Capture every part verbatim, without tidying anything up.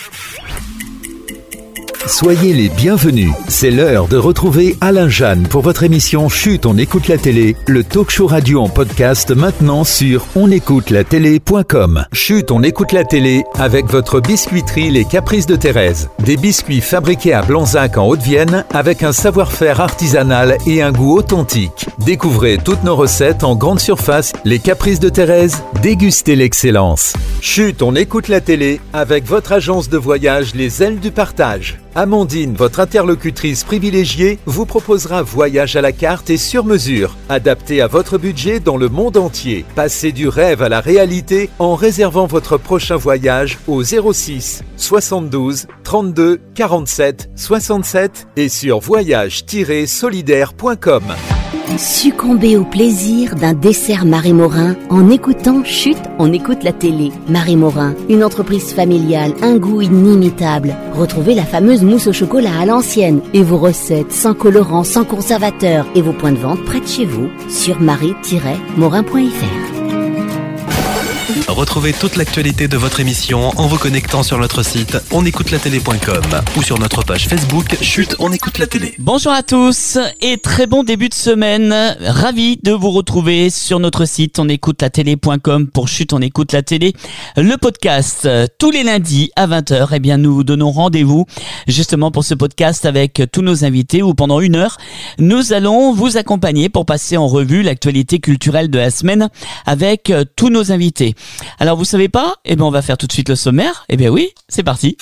Soyez les bienvenus. C'est l'heure de retrouver Alain Jeanne pour votre émission Chut, on écoute la télé, le talk show radio en podcast maintenant sur on écoute la télé point com. Chut, on écoute la télé avec votre biscuiterie Les Caprices de Thérèse. Des biscuits fabriqués à Blanzac en Haute-Vienne avec un savoir-faire artisanal et un goût authentique. Découvrez toutes nos recettes en grande surface. Les Caprices de Thérèse, dégustez l'excellence. Chut, on écoute la télé avec votre agence de voyage Les Ailes du Partage. Amandine, votre interlocutrice privilégiée, vous proposera voyage à la carte et sur mesure, adapté à votre budget dans le monde entier. Passez du rêve à la réalité en réservant votre prochain voyage au zéro six soixante-douze trente-deux quarante-sept soixante-sept et sur voyage tiret solidaire point com. Succombez au plaisir d'un dessert Marie Morin en écoutant Chut, on écoute la télé. Marie Morin, une entreprise familiale, un goût inimitable. Retrouvez la fameuse mousse au chocolat à l'ancienne et vos recettes sans colorant, sans conservateur et vos points de vente près de chez vous sur marie tiret morin point f r. Retrouvez toute l'actualité de votre émission en vous connectant sur notre site on écoute la télé point com ou sur notre page Facebook Chut, on écoute la télé. Bonjour à tous et très bon début de semaine. Ravi de vous retrouver sur notre site on écoute la télé point com pour Chut, on écoute la télé. Le podcast tous les lundis à vingt heures. Eh bien, nous vous donnons rendez-vous justement pour ce podcast avec tous nos invités où pendant une heure, nous allons vous accompagner pour passer en revue l'actualité culturelle de la semaine avec tous nos invités. Alors vous savez pas? Eh bien on va faire tout de suite le sommaire. Eh bien oui, c'est parti.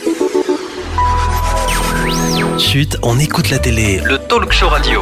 Chut, on écoute la télé, le talk show radio.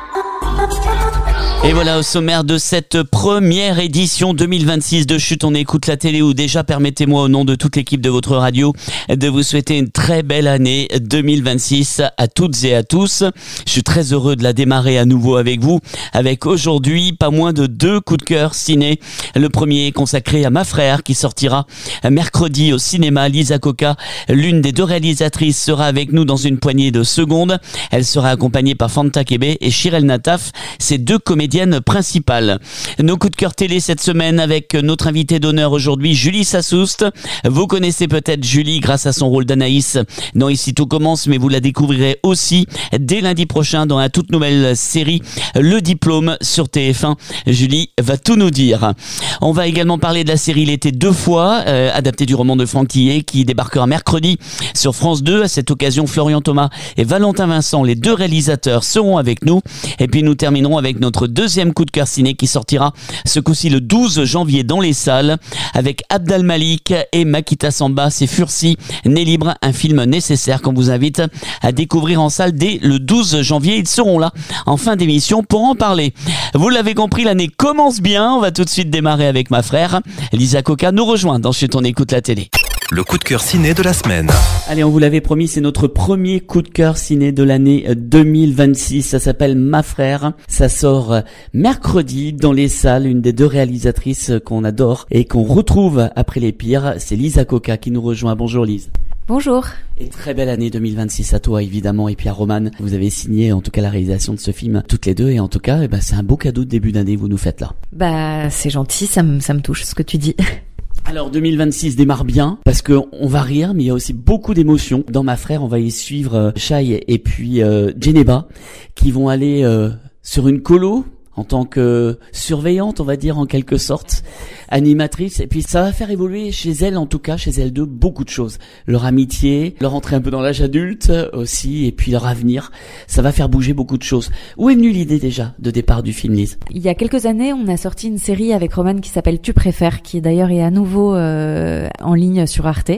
Et voilà au sommaire de cette première édition deux mille vingt-six de Chut, on écoute la télé où déjà permettez-moi au nom de toute l'équipe de votre radio de vous souhaiter une très belle année deux mille vingt-six à toutes et à tous. Je suis très heureux de la démarrer à nouveau avec vous avec aujourd'hui pas moins de deux coups de cœur ciné. Le premier est consacré à Ma Frère qui sortira mercredi au cinéma. Lisa Coca, l'une des deux réalisatrices, sera avec nous dans une poignée de secondes. Elle sera accompagnée par Fanta Kebe et Shirel Nataf, ces deux comédiennes principales. Nos coups de cœur télé cette semaine avec notre invitée d'honneur aujourd'hui, Julie Sassoust. Vous connaissez peut-être Julie grâce à son rôle d'Anaïs dans Ici tout commence, mais vous la découvrirez aussi dès lundi prochain dans la toute nouvelle série Le Diplôme sur T F un. Julie va tout nous dire. On va également parler de la série L'été deux fois, euh, adaptée du roman de Franck Tillet qui débarquera mercredi sur France deux. À cette occasion, Florian Thomas et Valentin Vincent, les deux réalisateurs, seront avec nous. Et puis nous terminerons avec notre deuxième coup de cœur ciné qui sortira ce coup-ci le douze janvier dans les salles avec Abdal Malik et Makita Samba. C'est Fursi, Né libre, un film nécessaire qu'on vous invite à découvrir en salle dès le douze janvier. Ils seront là en fin d'émission pour en parler. Vous l'avez compris, l'année commence bien. On va tout de suite démarrer avec Ma Frère. Lisa Coca nous rejoint dans Chut, on écoute la télé. Le coup de cœur ciné de la semaine. Allez, on vous l'avait promis, c'est notre premier coup de cœur ciné de l'année deux mille vingt-six. Ça s'appelle Ma Frère. Ça sort mercredi dans les salles. Une des deux réalisatrices qu'on adore et qu'on retrouve après les pires, c'est Lisa Coca qui nous rejoint. Bonjour Lise. Bonjour. Et très belle année deux mille vingt-six à toi évidemment et puis à Romane. Vous avez signé en tout cas la réalisation de ce film toutes les deux et en tout cas eh ben, c'est un beau cadeau de début d'année que vous nous faites là. Bah c'est gentil, ça me ça me touche ce que tu dis. Alors deux mille vingt-six démarre bien parce que on va rire mais il y a aussi beaucoup d'émotions. Dans Ma Frère, on va y suivre euh, Shai et puis euh, Djeneba qui vont aller euh, sur une colo en tant que surveillante, on va dire en quelque sorte, animatrice. Et puis ça va faire évoluer chez elles, en tout cas chez elles deux, beaucoup de choses. Leur amitié, leur entrée un peu dans l'âge adulte aussi, et puis leur avenir. Ça va faire bouger beaucoup de choses. Où est venue l'idée déjà de départ du film, Lise ? Il y a quelques années, on a sorti une série avec Romane qui s'appelle Tu préfères, qui d'ailleurs est à nouveau euh, en ligne sur Arte.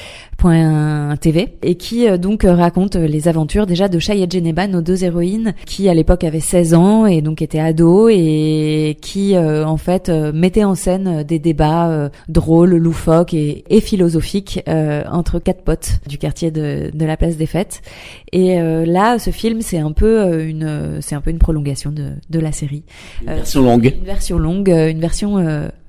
.tv et qui euh, donc euh, raconte euh, les aventures déjà de Shai et Djeneba, nos deux héroïnes qui à l'époque avaient seize ans et donc étaient ados et qui euh, en fait euh, mettaient en scène euh, des débats euh, drôles, loufoques et, et philosophiques euh, entre quatre potes du quartier de, de la Place des Fêtes. Et euh, là, ce film c'est un peu euh, une c'est un peu une prolongation de, de la série. Une version longue. Une version longue, une version euh,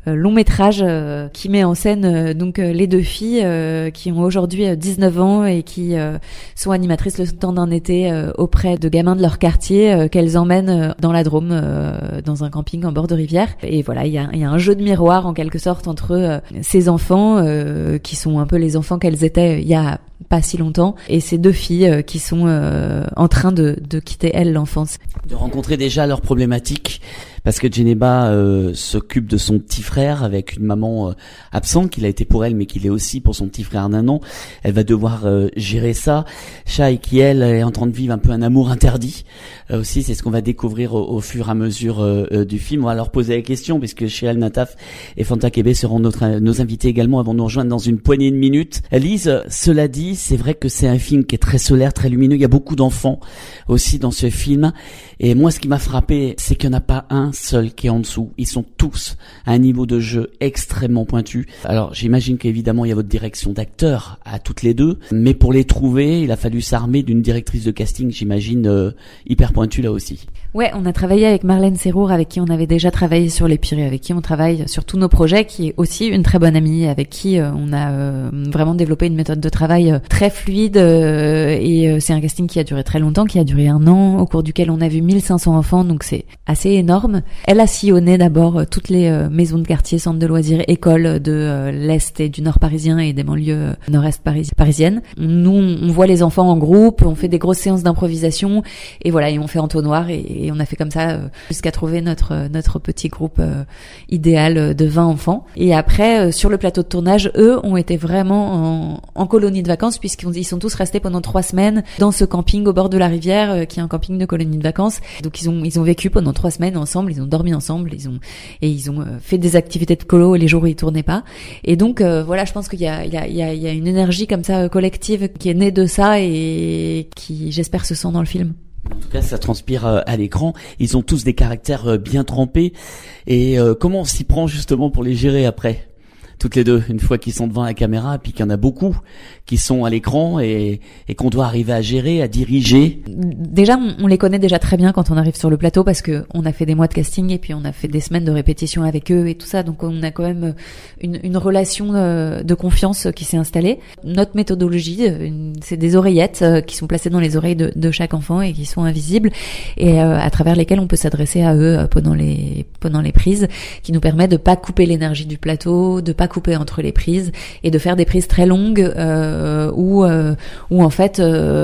euh, long métrage euh, qui met en scène euh, donc euh, les deux filles euh, qui ont aujourd'hui euh, dix-neuf ans et qui euh, sont animatrices le temps d'un été euh, auprès de gamins de leur quartier euh, qu'elles emmènent euh, dans la Drôme, euh, dans un camping en bord de rivière. Et voilà, il y a, il y a un jeu de miroir en quelque sorte entre euh, ces enfants euh, qui sont un peu les enfants qu'elles étaient il y a pas si longtemps, et ces deux filles euh, qui sont euh, en train de, de quitter, elles, l'enfance. De rencontrer déjà leurs problématiques, parce que Djeneba euh, s'occupe de son petit frère avec une maman euh, absente, qu'il a été pour elle, mais qu'il est aussi pour son petit frère d'un an. Elle va devoir euh, gérer ça. Shai, qui elle est en train de vivre un peu un amour interdit, euh, aussi, c'est ce qu'on va découvrir au, au fur et à mesure euh, euh, du film. On va leur poser la question, puisque Sheal Nataf et Fanta Kebe seront notre, nos invités également, avant de nous rejoindre dans une poignée de minutes. Lise, cela dit, c'est vrai que c'est un film qui est très solaire, très lumineux. Il y a beaucoup d'enfants aussi dans ce film. Et moi, ce qui m'a frappé, c'est qu'il n'y en a pas un seul qui est en dessous. Ils sont tous à un niveau de jeu extrêmement pointu. Alors, j'imagine qu'évidemment, il y a votre direction d'acteurs à toutes les deux. Mais pour les trouver, il a fallu s'armer d'une directrice de casting, j'imagine, euh, hyper pointue là aussi. Ouais, on a travaillé avec Marlène Serrour, avec qui on avait déjà travaillé sur Les Pires, avec qui on travaille sur tous nos projets, qui est aussi une très bonne amie, avec qui euh, on a euh, vraiment développé une méthode de travail euh, très fluide, euh, et euh, c'est un casting qui a duré très longtemps, qui a duré un an, au cours duquel on a vu mille cinq cents enfants, donc c'est assez énorme. Elle a sillonné d'abord euh, toutes les euh, maisons de quartier, centres de loisirs, écoles de euh, l'Est et du Nord parisien et des banlieues euh, nord-est paris- parisiennes. Nous, on voit les enfants en groupe, on fait des grosses séances d'improvisation, et voilà, et on fait entonnoir, et et on a fait comme ça euh, jusqu'à trouver notre notre petit groupe euh, idéal de vingt enfants. Et après, euh, sur le plateau de tournage, eux ont été vraiment en, en colonie de vacances, puisqu'ils sont tous restés pendant trois semaines dans ce camping au bord de la rivière, euh, qui est un camping de colonie de vacances. Donc ils ont ils ont vécu pendant trois semaines ensemble, ils ont dormi ensemble, ils ont et ils ont euh, fait des activités de colo les jours où ils tournaient pas. Et donc euh, voilà, je pense qu'il y a il y a il y a, il y a une énergie comme ça euh, collective qui est née de ça et qui, j'espère, se sent dans le film. En tout cas, ça transpire à l'écran. Ils ont tous des caractères bien trempés. Et euh, comment on s'y prend justement pour les gérer après, toutes les deux, une fois qu'ils sont devant la caméra, puis qu'il y en a beaucoup qui sont à l'écran et, et qu'on doit arriver à gérer, à diriger. Déjà, on, on les connaît déjà très bien quand on arrive sur le plateau, parce que on a fait des mois de casting et puis on a fait des semaines de répétition avec eux et tout ça, donc on a quand même une, une relation euh, de confiance qui s'est installée. Notre méthodologie, une, c'est des oreillettes euh, qui sont placées dans les oreilles de, de chaque enfant et qui sont invisibles, et euh, à travers lesquelles on peut s'adresser à eux euh, pendant les pendant les prises, qui nous permet de pas couper l'énergie du plateau, de pas couper entre les prises et de faire des prises très longues euh, où euh, où en fait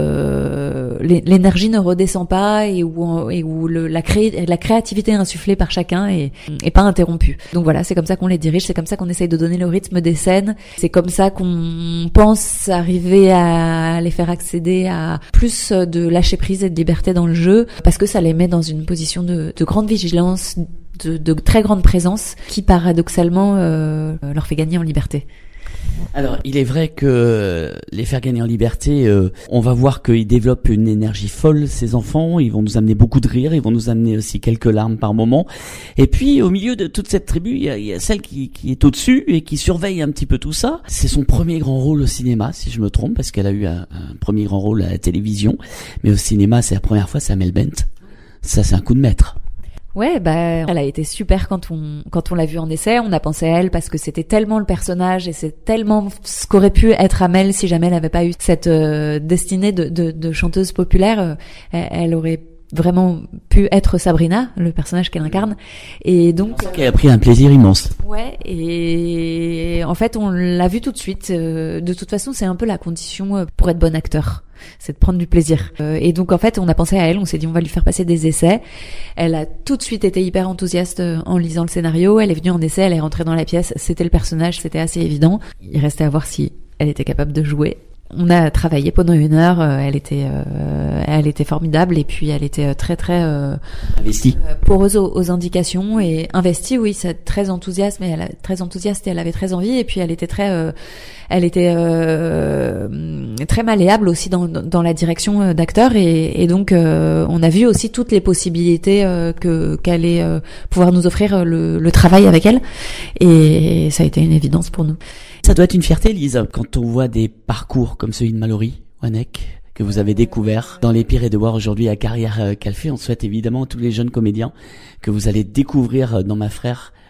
euh, l'énergie ne redescend pas et où et où le, la cré, la créativité insufflée par chacun est est pas interrompue. Donc voilà, c'est comme ça qu'on les dirige, c'est comme ça qu'on essaye de donner le rythme des scènes, c'est comme ça qu'on pense arriver à les faire accéder à plus de lâcher prise et de liberté dans le jeu, parce que ça les met dans une position de, de grande vigilance, de, de très grande présence, qui paradoxalement euh, leur fait gagner en liberté. Alors, il est vrai que les faire gagner en liberté, euh, on va voir qu'ils développent une énergie folle, ces enfants. Ils vont nous amener beaucoup de rire, ils vont nous amener aussi quelques larmes par moment. Et puis, au milieu de toute cette tribu, il y a, il y a celle qui, qui est au-dessus et qui surveille un petit peu tout ça. C'est son premier grand rôle au cinéma, si je me trompe, parce qu'elle a eu un, un premier grand rôle à la télévision. Mais au cinéma, c'est la première fois, c'est Amel Bent. Ça, c'est un coup de maître. Ouais, bah, elle a été super quand on, quand on l'a vue en essai. On a pensé à elle parce que c'était tellement le personnage et c'est tellement ce qu'aurait pu être Amel si jamais elle n'avait pas eu cette euh, destinée de, de, de chanteuse populaire. Euh, elle, elle aurait vraiment pu être Sabrina, le personnage qu'elle incarne. Et donc, elle a pris un plaisir immense. Ouais, et en fait, on l'a vu tout de suite. Euh, de toute façon, c'est un peu la condition pour être bon acteur, c'est de prendre du plaisir. Euh, et donc en fait, on a pensé à elle, on s'est dit on va lui faire passer des essais. Elle a tout de suite été hyper enthousiaste en lisant le scénario. Elle est venue en essai, elle est rentrée dans la pièce, c'était le personnage, c'était assez évident. Il restait à voir si elle était capable de jouer. On a travaillé pendant une heure, euh, elle était euh, elle était formidable, et puis elle était très très euh, investie, euh, poreuse aux, aux indications et investie, oui, c'est très enthousiaste, mais elle a, très enthousiaste et elle avait très envie, et puis elle était très euh, elle était euh, très malléable aussi dans dans la direction d'acteur, et, et donc euh, on a vu aussi toutes les possibilités euh, que qu'allait euh, pouvoir nous offrir le, le travail avec elle, et ça a été une évidence pour nous. Ça doit être une fierté, Lise, quand on voit des parcours comme celui de Mallory Wanek, que vous avez découvert dans Les Pires, et de voir aujourd'hui la carrière qu'elle fait. On souhaite évidemment à tous les jeunes comédiens que vous allez découvrir dans Ma Frère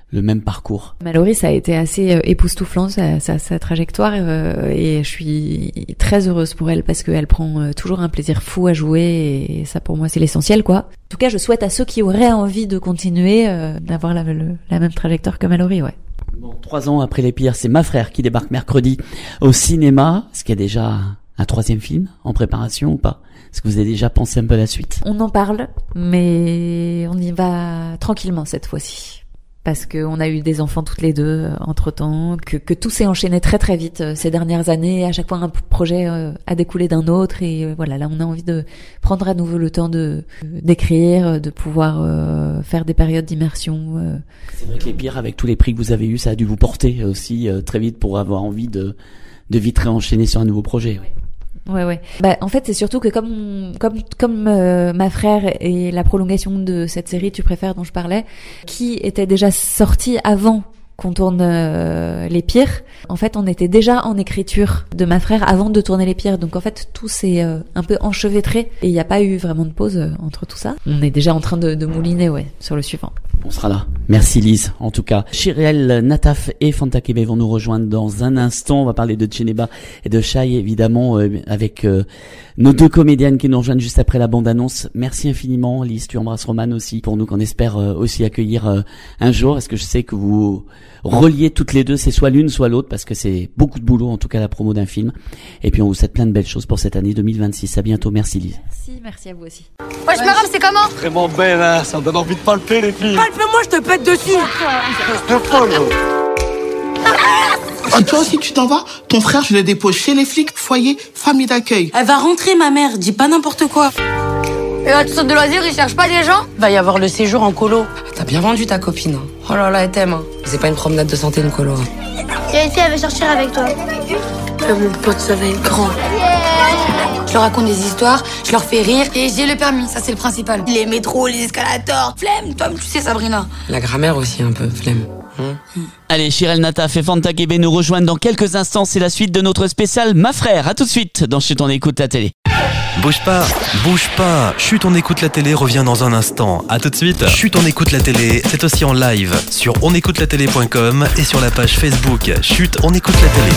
le même parcours. Mallory, ça a été assez euh, époustouflant, sa, sa, sa trajectoire, euh, et je suis très heureuse pour elle parce qu'elle prend euh, toujours un plaisir fou à jouer, et ça pour moi c'est l'essentiel, quoi. En tout cas, je souhaite à ceux qui auraient envie de continuer euh, d'avoir la, le, la même trajectoire que Mallory, ouais. Bon, trois ans après Les Pires, c'est Ma Frère qui débarque mercredi au cinéma. Est-ce qu'il y a déjà un troisième film en préparation ou pas? Est-ce que vous avez déjà pensé un peu à la suite? On en parle, mais on y va tranquillement cette fois-ci. Parce qu'on a eu des enfants toutes les deux euh, entre-temps, que, que tout s'est enchaîné très très vite euh, ces dernières années. À chaque fois, un projet euh, a découlé d'un autre. Et euh, voilà, là, on a envie de prendre à nouveau le temps de d'écrire, de pouvoir euh, faire des périodes d'immersion. Euh. C'est vrai que Les Pires, avec tous les prix que vous avez eus, ça a dû vous porter aussi euh, très vite pour avoir envie de, de vite réenchaîner sur un nouveau projet. Ouais. Ouais, ouais. Bah, en fait, c'est surtout que comme, comme, comme euh, Ma Frère et la prolongation de cette série Tu préfères dont je parlais, qui était déjà sortie avant qu'on tourne euh, Les Pires, en fait, on était déjà en écriture de Ma Frère avant de tourner Les Pires. Donc, en fait, tout s'est euh, un peu enchevêtré et il n'y a pas eu vraiment de pause euh, entre tout ça. On est déjà en train de, de mouliner, ouais, sur le suivant. On sera là. Merci Lise, en tout cas. Chirel Nataf et Fanta Kebe vont nous rejoindre dans un instant. On va parler de Djeneba et de Shai, évidemment, euh, avec euh, nos deux comédiennes qui nous rejoignent juste après la bande-annonce. Merci infiniment, Lise. Tu embrasses Roman aussi, pour nous qu'on espère euh, aussi accueillir euh, un jour. Est-ce que je sais que vous reliez toutes les deux, c'est soit l'une, soit l'autre, parce que c'est beaucoup de boulot, en tout cas la promo d'un film. Et puis on vous souhaite plein de belles choses pour cette année deux mille vingt-six. À bientôt. Merci Lise. Merci, merci à vous aussi. Ouais, je me rame, c'est comment? Vraiment belle, hein, ça me donne envie de palper les filles. Palpe-moi, je te pète dessus. De folle. Ah, toi aussi, tu t'en vas? Ton frère, je le dépose chez les flics, foyer, famille d'accueil. Elle va rentrer, ma mère, dis pas n'importe quoi. Et là, tout ça de loisirs, ils cherchent pas des gens? Va y avoir le séjour en colo. T'as bien vendu ta copine. Hein. Oh là là, elle t'aime. Hein. C'est pas une promenade de santé, une colo. Hein. Il y a une fille, elle veut sortir avec toi. Euh, mon pote, ça va être grand. Je leur raconte des histoires, je leur fais rire et j'ai le permis, ça c'est le principal. Les métros, les escalators, flemme, toi tu sais Sabrina. La grammaire aussi un peu, flemme. Hein mmh. Allez, Chirel Nataf et Fanta Kebe nous rejoignent dans quelques instants. C'est la suite de notre spécial Ma Frère. À tout de suite dans Chut, on écoute la télé. Bouge pas, bouge pas. Chut, on écoute la télé revient dans un instant. À tout de suite. Chut, on écoute la télé. C'est aussi en live sur on écoute la télé point com et sur la page Facebook Chut, on écoute la télé.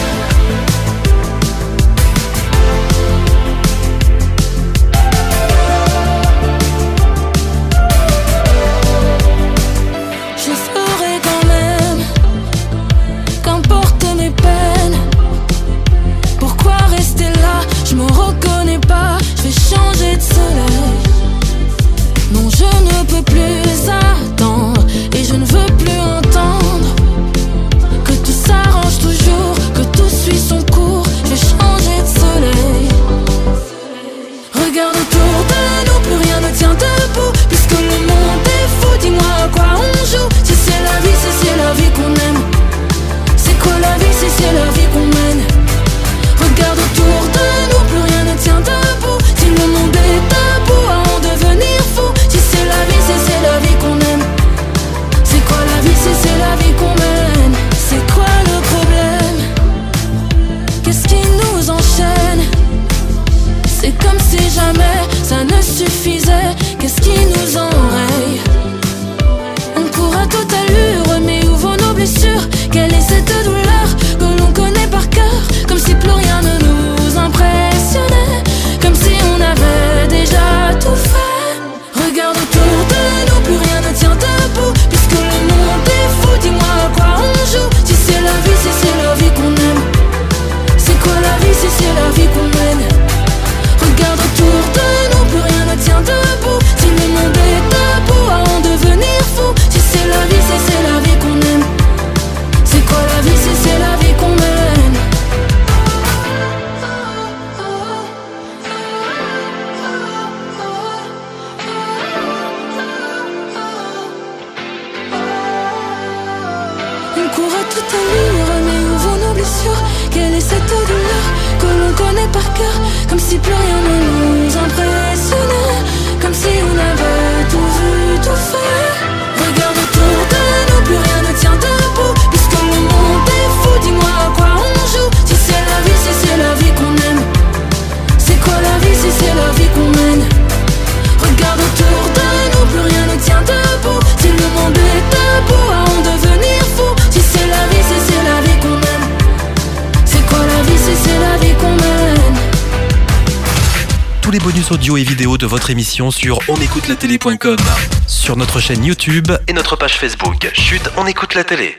Regarde autour de nous, plus rien ne tient debout. Si le monde est à bout, à en devenir tous les bonus audio et vidéo de votre émission sur on écoute la télé point com, sur notre chaîne YouTube et notre page Facebook. Chut, on écoute la télé.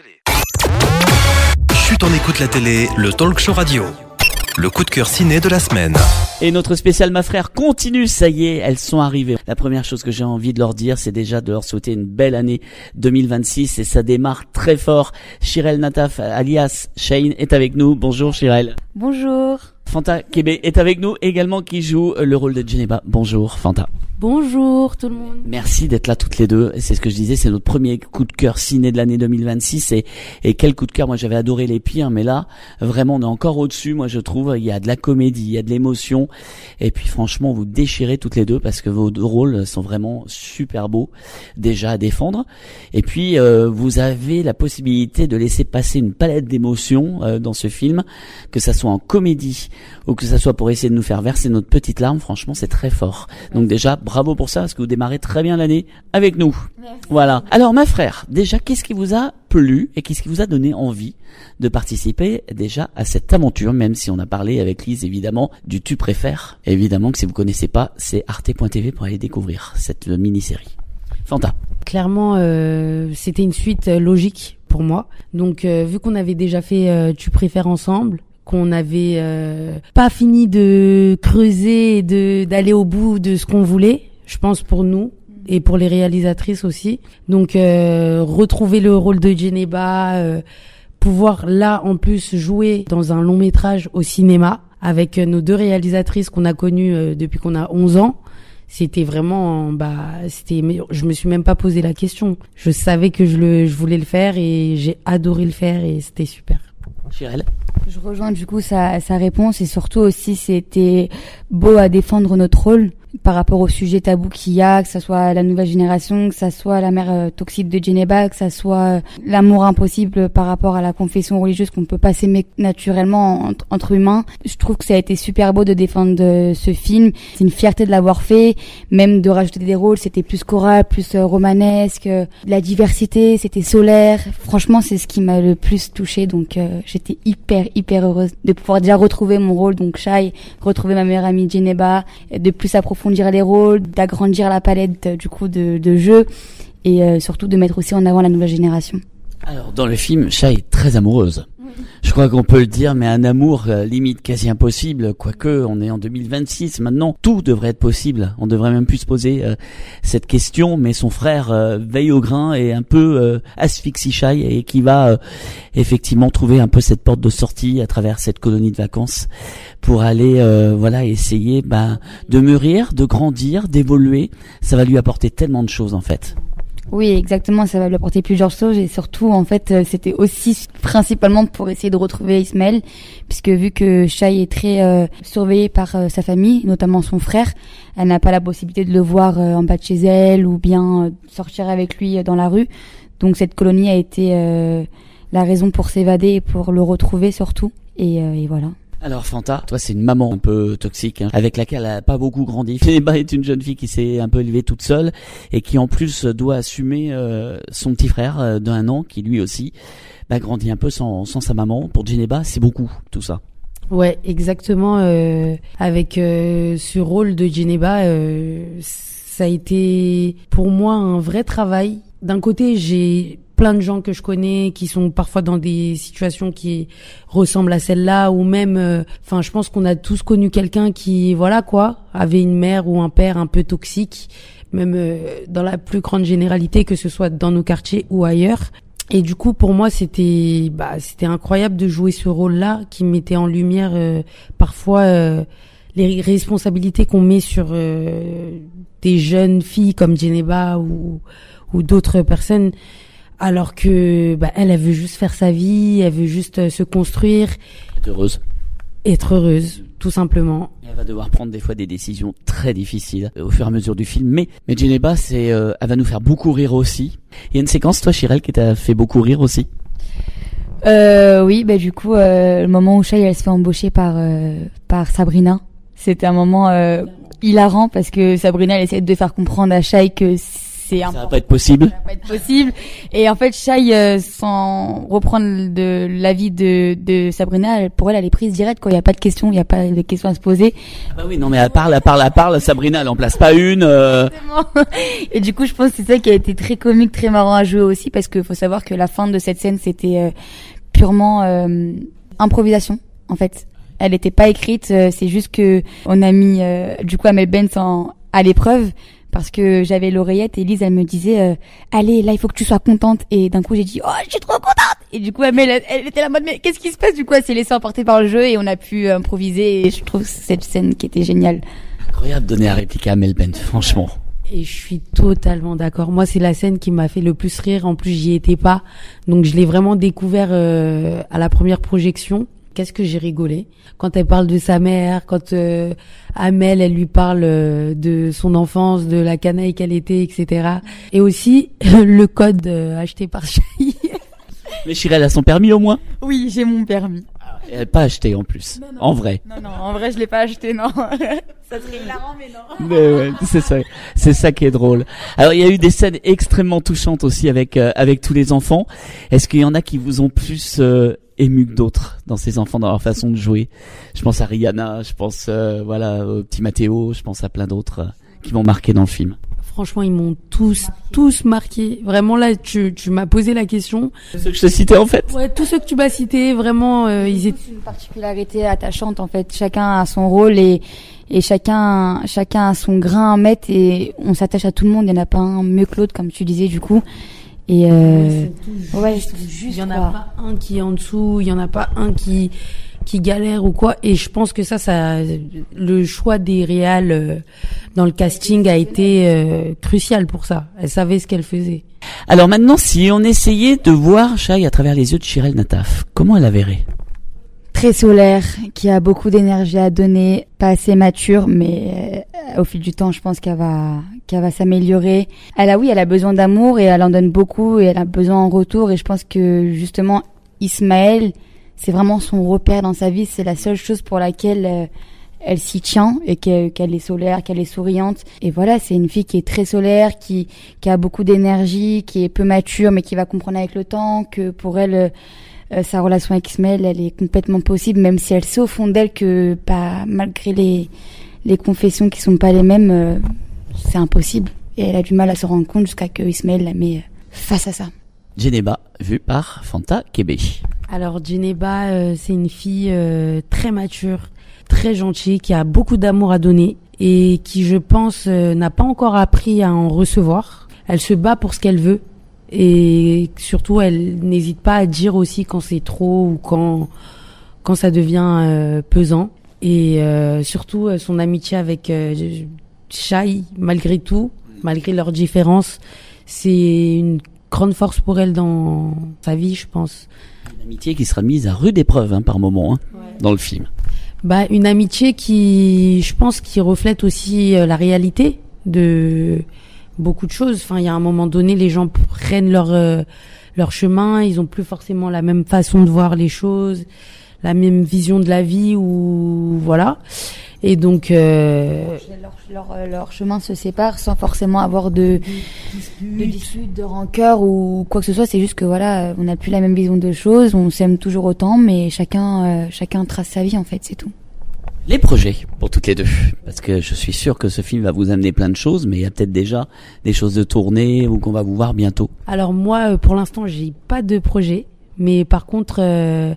Chut, on écoute la télé, le talk show radio. Le coup de cœur ciné de la semaine. Et notre spécial Ma Frère continue, ça y est, elles sont arrivées. La première chose que j'ai envie de leur dire, c'est déjà de leur souhaiter une belle année deux mille vingt-six et ça démarre très fort. Shirel Nataf, alias Shane, est avec nous. Bonjour Shirel. Bonjour. Fanta Kébé est avec nous également qui joue le rôle de Djeneba. Bonjour Fanta. Bonjour tout le monde. Merci d'être là toutes les deux. C'est ce que je disais, c'est notre premier coup de cœur ciné de l'année deux mille vingt-six et, et quel coup de cœur. Moi j'avais adoré Les Pires, mais là vraiment on est encore au-dessus. Moi je trouve il y a de la comédie, il y a de l'émotion et puis franchement vous déchirez toutes les deux parce que vos deux rôles sont vraiment super beaux déjà à défendre. Et puis euh, vous avez la possibilité de laisser passer une palette d'émotions euh, dans ce film, que ça soit en comédie ou que ça soit pour essayer de nous faire verser notre petite larme. Franchement c'est très fort. Donc déjà bravo pour ça, parce que vous démarrez très bien l'année avec nous. Merci. Voilà. Alors, ma frère, déjà, qu'est-ce qui vous a plu et qu'est-ce qui vous a donné envie de participer déjà à cette aventure, même si on a parlé avec Lise, évidemment, du Tu préfères. Évidemment que si vous connaissez pas, c'est arte point t v pour aller découvrir cette mini-série. Fanta. Clairement, euh, c'était une suite logique pour moi. Donc, euh, vu qu'on avait déjà fait euh, Tu préfères ensemble, qu'on avait euh, pas fini de creuser et de d'aller au bout de ce qu'on voulait, je pense pour nous et pour les réalisatrices aussi. Donc euh, retrouver le rôle de Djeneba, euh, pouvoir là en plus jouer dans un long métrage au cinéma avec nos deux réalisatrices qu'on a connues euh, depuis qu'on a onze ans. C'était vraiment, bah, c'était, je me suis même pas posé la question. Je savais que je le, je voulais le faire et j'ai adoré le faire et c'était super. Chirel. Je rejoins du coup sa, sa réponse et surtout aussi c'était beau à défendre notre rôle par rapport au sujet tabou qu'il y a, que ça soit la nouvelle génération, que ça soit la mère euh, toxique de Djeneba, que ça soit euh, l'amour impossible par rapport à la confession religieuse qu'on peut pas s'aimer naturellement entre, entre humains. Je trouve que ça a été super beau de défendre euh, ce film. C'est une fierté de l'avoir fait, même de rajouter des rôles, c'était plus choral, plus euh, romanesque, euh, la diversité, c'était solaire. Franchement, c'est ce qui m'a le plus touchée, donc euh, j'étais hyper hyper heureuse de pouvoir déjà retrouver mon rôle, donc Shai, retrouver ma meilleure amie Djeneba, de plus approfondir les rôles, d'agrandir la palette du coup de, de jeux et euh, surtout de mettre aussi en avant la nouvelle génération. Alors dans le film, Shai est très amoureuse. Je crois qu'on peut le dire, mais un amour euh, limite quasi impossible, quoique on est en deux mille vingt-six maintenant, tout devrait être possible. On devrait même plus se poser euh, cette question, mais son frère euh, veille au grain et un peu euh, asphyxie Shai et qui va euh, effectivement trouver un peu cette porte de sortie à travers cette colonie de vacances pour aller euh, voilà essayer ben, de mûrir, de grandir, d'évoluer. Ça va lui apporter tellement de choses en fait. Oui, exactement, ça va lui apporter plusieurs choses et surtout, en fait, c'était aussi principalement pour essayer de retrouver Ismaël, puisque vu que Shai est très euh, surveillée par euh, sa famille, notamment son frère, elle n'a pas la possibilité de le voir euh, en bas de chez elle ou bien euh, sortir avec lui euh, dans la rue. Donc cette colonie a été euh, la raison pour s'évader et pour le retrouver surtout. Et, euh, et voilà. Alors Fanta, toi c'est une maman un peu toxique, hein, avec laquelle elle a pas beaucoup grandi. Djeneba est une jeune fille qui s'est un peu élevée toute seule et qui en plus doit assumer euh, son petit frère euh, d'un an qui lui aussi bah, grandit un peu sans, sans sa maman. Pour Djeneba, c'est beaucoup tout ça. Ouais, exactement. Euh, avec euh, ce rôle de Djeneba, euh, ça a été pour moi un vrai travail. D'un côté, j'ai plein de gens que je connais qui sont parfois dans des situations qui ressemblent à celle-là ou même enfin euh, je pense qu'on a tous connu quelqu'un qui voilà quoi avait une mère ou un père un peu toxique, même euh, dans la plus grande généralité, que ce soit dans nos quartiers ou ailleurs. Et du coup pour moi c'était bah c'était incroyable de jouer ce rôle-là qui mettait en lumière euh, parfois euh, les responsabilités qu'on met sur euh, des jeunes filles comme Djeneba ou ou d'autres personnes. Alors que bah, elle, elle veut juste faire sa vie, elle veut juste euh, se construire. Être heureuse. Être heureuse, tout simplement. Et elle va devoir prendre des fois des décisions très difficiles euh, au fur et à mesure du film. Mais, mais Djeneba, c'est, euh, elle va nous faire beaucoup rire aussi. Il y a une séquence, toi, Chirel, qui t'a fait beaucoup rire aussi. Euh, oui, bah du coup, euh, le moment où Shai, elle se fait embaucher par euh, par Sabrina, c'était un moment euh, hilarant parce que Sabrina, elle essayait de faire comprendre à Shai que c'est ça important. va pas être possible. Ça va pas être possible. Et en fait, Shai, euh, sans reprendre de l'avis de, de Sabrina, elle, pour elle, elle est prise directe, quoi. Il y a pas de questions, il y a pas de questions à se poser. Ah bah oui, non, mais elle parle, elle parle, elle parle, Sabrina, elle en place pas une, euh... Et du coup, je pense que c'est ça qui a été très comique, très marrant à jouer aussi, parce que faut savoir que la fin de cette scène, c'était euh, purement euh, improvisation, en fait. Elle n'était pas écrite, euh, c'est juste que on a mis euh, du coup Amel Bent en, à l'épreuve, parce que j'avais l'oreillette et Lise, elle me disait euh, allez, là il faut que tu sois contente, et d'un coup j'ai dit oh je suis trop contente, et du coup Amel elle, elle était là en mode mais qu'est-ce qui se passe, du coup elle s'est laissée emporter par le jeu et on a pu euh, improviser, et je trouve cette scène qui était géniale. Incroyable de donner la réplique à Amel Bent, franchement. Et je suis totalement d'accord. Moi, c'est la scène qui m'a fait le plus rire. En plus, j'y étais pas. Donc, je l'ai vraiment découvert euh, à la première projection. Qu'est-ce que j'ai rigolé. Quand elle parle de sa mère, quand euh, Amel, elle lui parle euh, de son enfance, de la canaille qu'elle était, et cetera. Et aussi, le code euh, acheté par Shai. Mais Chirel a son permis au moins? Oui, j'ai mon permis. Elle n'a pas acheté en plus, non, non, en vrai. Non, non, en vrai, je l'ai pas acheté, non. Ça serait hilarant, mais non. Mais ouais, c'est ça, c'est ça qui est drôle. Alors, il y a eu des scènes extrêmement touchantes aussi avec euh, avec tous les enfants. Est-ce qu'il y en a qui vous ont plus euh, ému que d'autres dans ces enfants, dans leur façon de jouer? Je pense à Rihanna, je pense euh, voilà au petit Mathéo, je pense à plein d'autres euh, qui m'ont marqué dans le film. Franchement, ils m'ont tous, tous marqué. Vraiment, là, tu, tu m'as posé la question. Ceux que je t'ai cités, en fait. Ouais, tous ceux que tu m'as cités, vraiment, euh, ils étaient... une particularité attachante, en fait. Chacun a son rôle et, et chacun, chacun a son grain à mettre, et on s'attache à tout le monde. Il n'y en a pas un mieux que l'autre, comme tu disais, du coup. Et euh, ouais, il y en a pas un qui est en dessous, il y en a pas un qui qui galère ou quoi. Et je pense que ça, ça, le choix des réals euh, dans le casting a été euh, crucial pour ça. Elle savait ce qu'elle faisait. Alors maintenant, si on essayait de voir Shai à travers les yeux de Chirel Nataf, comment elle la verrait? Très solaire, qui a beaucoup d'énergie à donner, pas assez mature, mais euh, au fil du temps, je pense qu'elle va, qu'elle va s'améliorer. Elle a, oui, elle a besoin d'amour et elle en donne beaucoup et elle a besoin en retour. Et je pense que justement, Ismaël, c'est vraiment son repère dans sa vie. C'est la seule chose pour laquelle euh, elle s'y tient, et qu'elle, qu'elle est solaire, qu'elle est souriante. Et voilà, c'est une fille qui est très solaire, qui, qui a beaucoup d'énergie, qui est peu mature, mais qui va comprendre avec le temps que pour elle, euh, sa relation avec Ismaël, elle est complètement possible, même si elle sait au fond d'elle que, pas, malgré les, les confessions qui sont pas les mêmes, euh, c'est impossible. Et elle a du mal à se rendre compte jusqu'à que Ismaël la met face à ça. Djeneba, vue par Fanta Kébé. Alors Djeneba, euh, c'est une fille euh, très mature, très gentille, qui a beaucoup d'amour à donner et qui, je pense, euh, n'a pas encore appris à en recevoir. Elle se bat pour ce qu'elle veut et surtout, elle n'hésite pas à dire aussi quand c'est trop ou quand quand ça devient euh, pesant. Et euh, surtout, euh, son amitié avec euh, Shai, malgré tout, malgré leurs différences, c'est une grande force pour elle dans sa vie, je pense. Une amitié qui sera mise à rude épreuve hein, par moment hein, ouais. dans le film. Bah, une amitié qui, je pense, qui reflète aussi euh, la réalité de beaucoup de choses. Enfin, il y a un moment donné, les gens prennent leur euh, leur chemin, ils ont plus forcément la même façon de voir les choses, la même vision de la vie, ou voilà. Et donc euh... leur, leur, leur chemin se sépare sans forcément avoir de de disputes, de rancœur ou quoi que ce soit. C'est juste que voilà, on n'a plus la même vision de choses, on s'aime toujours autant, mais chacun euh, chacun trace sa vie en fait, c'est tout. Les projets pour toutes les deux, parce que je suis sûr que ce film va vous amener plein de choses, mais il y a peut-être déjà des choses de tournée ou qu'on va vous voir bientôt. Alors moi, pour l'instant, j'ai pas de projet, mais par contre, euh,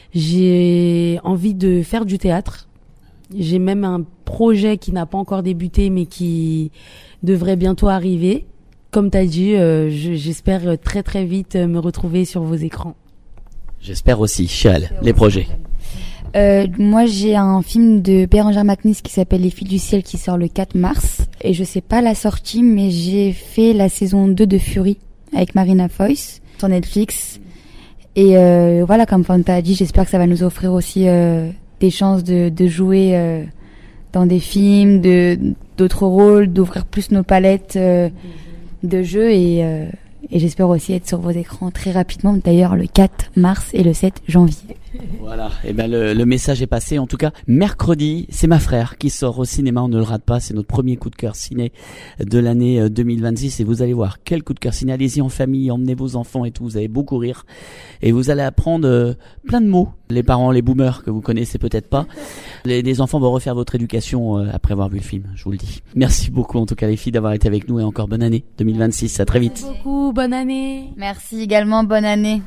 j'ai envie de faire du théâtre. J'ai même un projet qui n'a pas encore débuté, mais qui devrait bientôt arriver. Comme tu as dit, euh, je, j'espère très très vite me retrouver sur vos écrans. J'espère aussi. Chal, les projets. Euh, moi, j'ai un film de Bérangère Macnis qui s'appelle Les Filles du Ciel qui sort le quatre mars. Et je sais pas la sortie, mais j'ai fait la saison deux de Fury avec Marina Foïs sur Netflix. Et euh, voilà, comme Fanta a dit, j'espère que ça va nous offrir aussi... Euh, des chances de, de jouer euh, dans des films, de d'autres rôles, d'ouvrir plus nos palettes euh, de jeux et, euh, et j'espère aussi être sur vos écrans très rapidement, d'ailleurs le quatre mars et le sept janvier. Voilà, et ben le, le message est passé. En tout cas, mercredi, c'est Ma Frère qui sort au cinéma, on ne le rate pas, c'est notre premier coup de cœur ciné de l'année deux mille vingt-six et vous allez voir, quel coup de cœur ciné, allez-y en famille, emmenez vos enfants et tout, vous allez beaucoup rire et vous allez apprendre euh, plein de mots. Les parents, les boomers que vous connaissez peut-être pas, les, les enfants vont refaire votre éducation euh, après avoir vu le film, je vous le dis. Merci beaucoup en tout cas les filles d'avoir été avec nous et encore bonne année deux mille vingt-six, à très vite. Merci beaucoup, bonne année. Merci également, bonne année.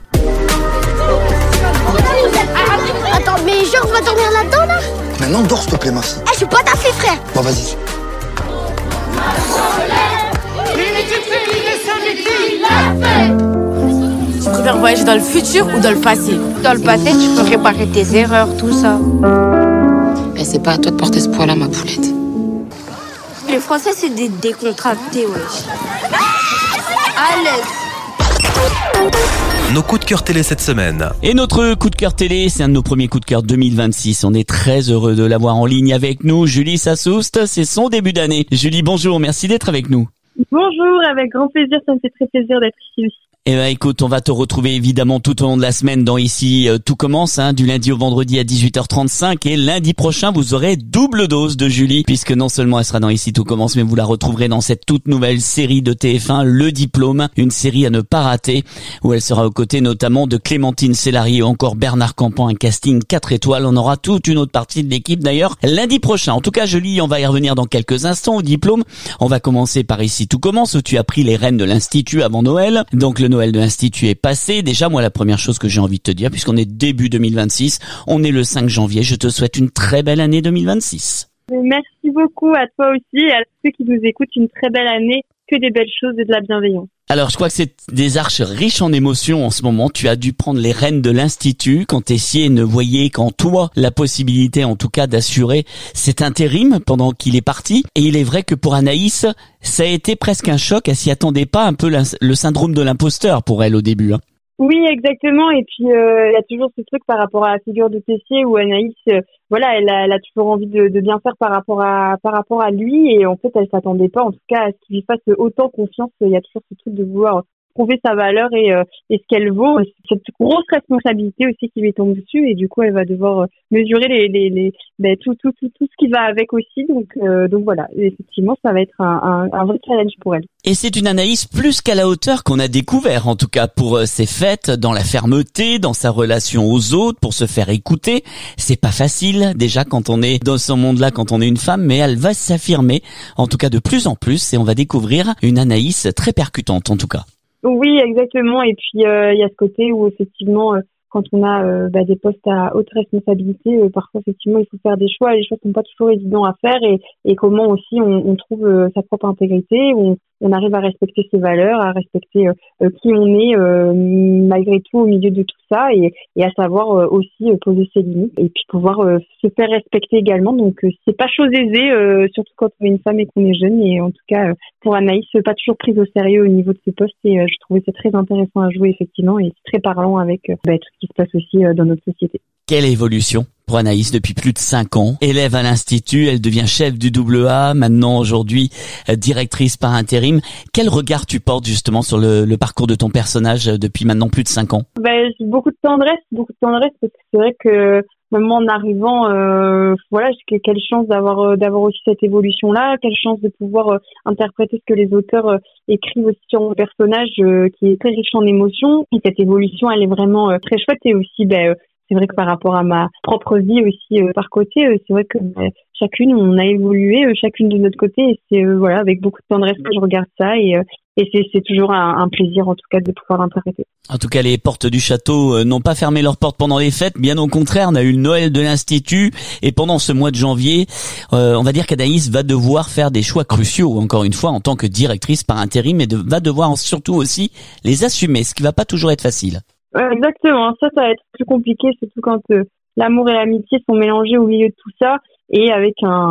Attends, mais genre on va dormir là-dedans là? Maintenant dors s'il te plaît, ma fille. Eh, je suis pas ta fille, frère. Bon, vas-y. Tu préfères voyager dans le futur ou dans le passé? Dans le passé, tu peux réparer tes erreurs, tout ça. Mais c'est pas à toi de porter ce poids-là, ma poulette. Les Français, c'est des décontractés, wesh. Alex. Nos coups de cœur télé cette semaine. Et notre coup de cœur télé, c'est un de nos premiers coups de cœur deux mille vingt-six. On est très heureux de l'avoir en ligne avec nous. Julie Sassoust, c'est son début d'année. Julie, bonjour, merci d'être avec nous. Bonjour, avec grand plaisir, ça me fait très plaisir d'être ici aussi. Eh ben écoute, on va te retrouver évidemment tout au long de la semaine dans Ici euh, Tout Commence, hein, du lundi au vendredi à dix-huit heures trente-cinq et lundi prochain vous aurez double dose de Julie puisque non seulement elle sera dans Ici Tout Commence mais vous la retrouverez dans cette toute nouvelle série de T F un, Le Diplôme, une série à ne pas rater où elle sera aux côtés notamment de Clémentine Célari ou encore Bernard Campan, un casting quatre étoiles. On aura toute une autre partie de l'équipe d'ailleurs lundi prochain. En tout cas Julie, on va y revenir dans quelques instants au Diplôme. On va commencer par Ici Tout Commence où tu as pris les rênes de l'Institut avant Noël. Donc le Noël de l'Institut est passé. Déjà, moi, la première chose que j'ai envie de te dire, puisqu'on est début deux mille vingt-six, on est le cinq janvier, je te souhaite une très belle année deux mille vingt-six. Merci beaucoup à toi aussi et à tous ceux qui nous écoutent, une très belle année, que des belles choses et de la bienveillance. Alors, je crois que c'est des arches riches en émotions en ce moment. Tu as dû prendre les rênes de l'Institut quand Tessier ne voyait qu'en toi la possibilité, en tout cas, d'assurer cet intérim pendant qu'il est parti. Et il est vrai que pour Anaïs, ça a été presque un choc. Elle s'y attendait pas, un peu le syndrome de l'imposteur pour elle au début, hein. Oui, exactement. Et puis, euh, il y a toujours ce truc par rapport à la figure de Tessier où Anaïs, euh, voilà, elle a, elle a toujours envie de, de bien faire par rapport à, par rapport à lui. Et en fait, elle s'attendait pas, en tout cas, à ce qu'il lui fasse autant confiance. Il y a toujours ce truc de vouloir prouver sa valeur et, euh, et ce qu'elle vaut. Cette grosse responsabilité aussi qui lui tombe dessus. Et du coup, elle va devoir mesurer les, les, les, ben, tout, tout, tout, tout ce qui va avec aussi. Donc, euh, donc voilà. Et effectivement, ça va être un, un, un vrai challenge pour elle. Et c'est une Anaïs plus qu'à la hauteur qu'on a découvert, en tout cas pour ses fêtes, dans la fermeté, dans sa relation aux autres, pour se faire écouter. C'est pas facile, déjà, quand on est dans ce monde-là, quand on est une femme, mais elle va s'affirmer, en tout cas de plus en plus, et on va découvrir une Anaïs très percutante, en tout cas. Oui, exactement. Et puis, euh, il y a ce côté où, effectivement, euh, quand on a euh, bah, des postes à haute responsabilité, euh, parfois, effectivement, il faut faire des choix. Et les choix sont pas toujours évidents à faire. Et, et comment aussi on, on trouve euh, sa propre intégrité, où on, on arrive à respecter ses valeurs, à respecter euh, qui on est euh, malgré tout au milieu de tout ça, et, et à savoir euh, aussi euh, poser ses limites et puis pouvoir euh, se faire respecter également. Donc euh, c'est pas chose aisée, euh, surtout quand on est une femme et qu'on est jeune. Et en tout cas, euh, pour Anaïs, pas toujours prise au sérieux au niveau de ce poste. Et euh, je trouvais ça très intéressant à jouer effectivement, et très parlant avec euh, bah, tout ce qui se passe aussi euh, dans notre société. Quelle évolution pour Anaïs depuis plus de cinq ans. Élève à l'Institut, elle devient chef du double A, maintenant aujourd'hui directrice par intérim. Quel regard tu portes justement sur le, le parcours de ton personnage depuis maintenant plus de cinq ans? Ben, j'ai beaucoup de tendresse, beaucoup de tendresse parce que c'est vrai que même en arrivant, euh, voilà, quelle chance d'avoir d'avoir aussi cette évolution-là, quelle chance de pouvoir euh, interpréter ce que les auteurs euh, écrivent aussi sur mon personnage euh, qui est très riche en émotions. Et cette évolution, elle est vraiment euh, très chouette. Et aussi, ben, euh, c'est vrai que par rapport à ma propre vie aussi euh, par côté, euh, c'est vrai que euh, chacune, on a évolué, euh, chacune de notre côté, et c'est euh, voilà, avec beaucoup de tendresse que je regarde ça, et, euh, et c'est, c'est toujours un, un plaisir en tout cas de pouvoir l'interpréter. En tout cas, les portes du château euh, n'ont pas fermé leurs portes pendant les fêtes, bien au contraire, on a eu le Noël de l'Institut, et pendant ce mois de janvier, euh, on va dire qu'Anaïs va devoir faire des choix cruciaux, encore une fois, en tant que directrice par intérim, mais de, va devoir surtout aussi les assumer, ce qui va pas toujours être facile. Exactement, ça, ça va être plus compliqué, surtout quand euh, l'amour et l'amitié sont mélangés au milieu de tout ça, et avec un,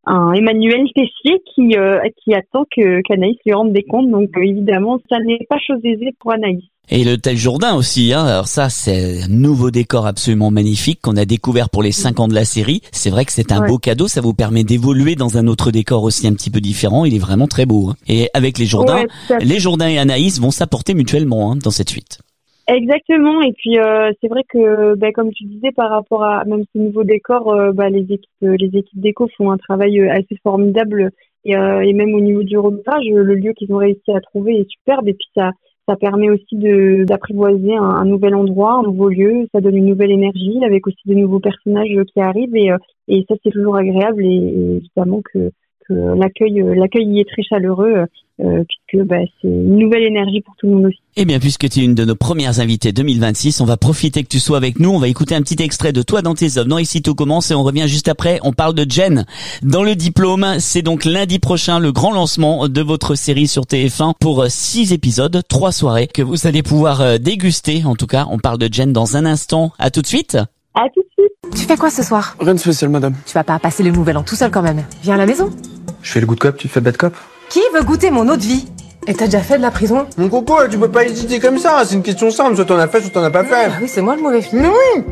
un Emmanuel Tessier qui euh, qui attend que qu'Anaïs lui rende des comptes. Donc euh, évidemment, ça n'est pas chose aisée pour Anaïs. Et l'hôtel Jourdain aussi, hein. Alors ça, c'est un nouveau décor absolument magnifique qu'on a découvert pour les cinq ans de la série. C'est vrai que c'est un ouais. beau cadeau, ça vous permet d'évoluer dans un autre décor aussi un petit peu différent. Il est vraiment très beau, hein. Et avec les Jourdains, ouais, les Jourdains et Anaïs vont s'apporter mutuellement, hein, dans cette suite. Exactement. Et puis euh, c'est vrai que, bah, comme tu disais, par rapport à même ce nouveau décor, euh, bah, les équipes, les équipes déco font un travail assez formidable. Et, euh, et même au niveau du repérage, le lieu qu'ils ont réussi à trouver est superbe. Et puis ça Ça permet aussi de d'apprivoiser un, un nouvel endroit, un nouveau lieu. Ça donne une nouvelle énergie avec aussi de nouveaux personnages qui arrivent et, et ça c'est toujours agréable et, et évidemment que, que l'accueil l'accueil y est très chaleureux euh, puisque bah, c'est une nouvelle énergie pour tout le monde aussi. Eh bien, puisque tu es une de nos premières invitées deux mille vingt-six, on va profiter que tu sois avec nous. On va écouter un petit extrait de Toi dans tes œuvres. Non, ici tout commence et on revient juste après. On parle de Jen dans le diplôme. C'est donc lundi prochain le grand lancement de votre série sur T F un pour six épisodes, trois soirées que vous allez pouvoir déguster. En tout cas, on parle de Jen dans un instant. À tout de suite. À tout de suite. Tu fais quoi ce soir? Rien de spécial, madame. Tu vas pas passer le nouvel an tout seul quand même. Viens à la maison. Je fais le good cop, tu fais le bad cop. Qui veut goûter mon eau de vie? Et t'as déjà fait de la prison? Mon coco, tu peux pas hésiter comme ça, c'est une question simple, soit t'en as fait, soit t'en as pas fait. Ah oui, c'est moi le mauvais film. Mais oui.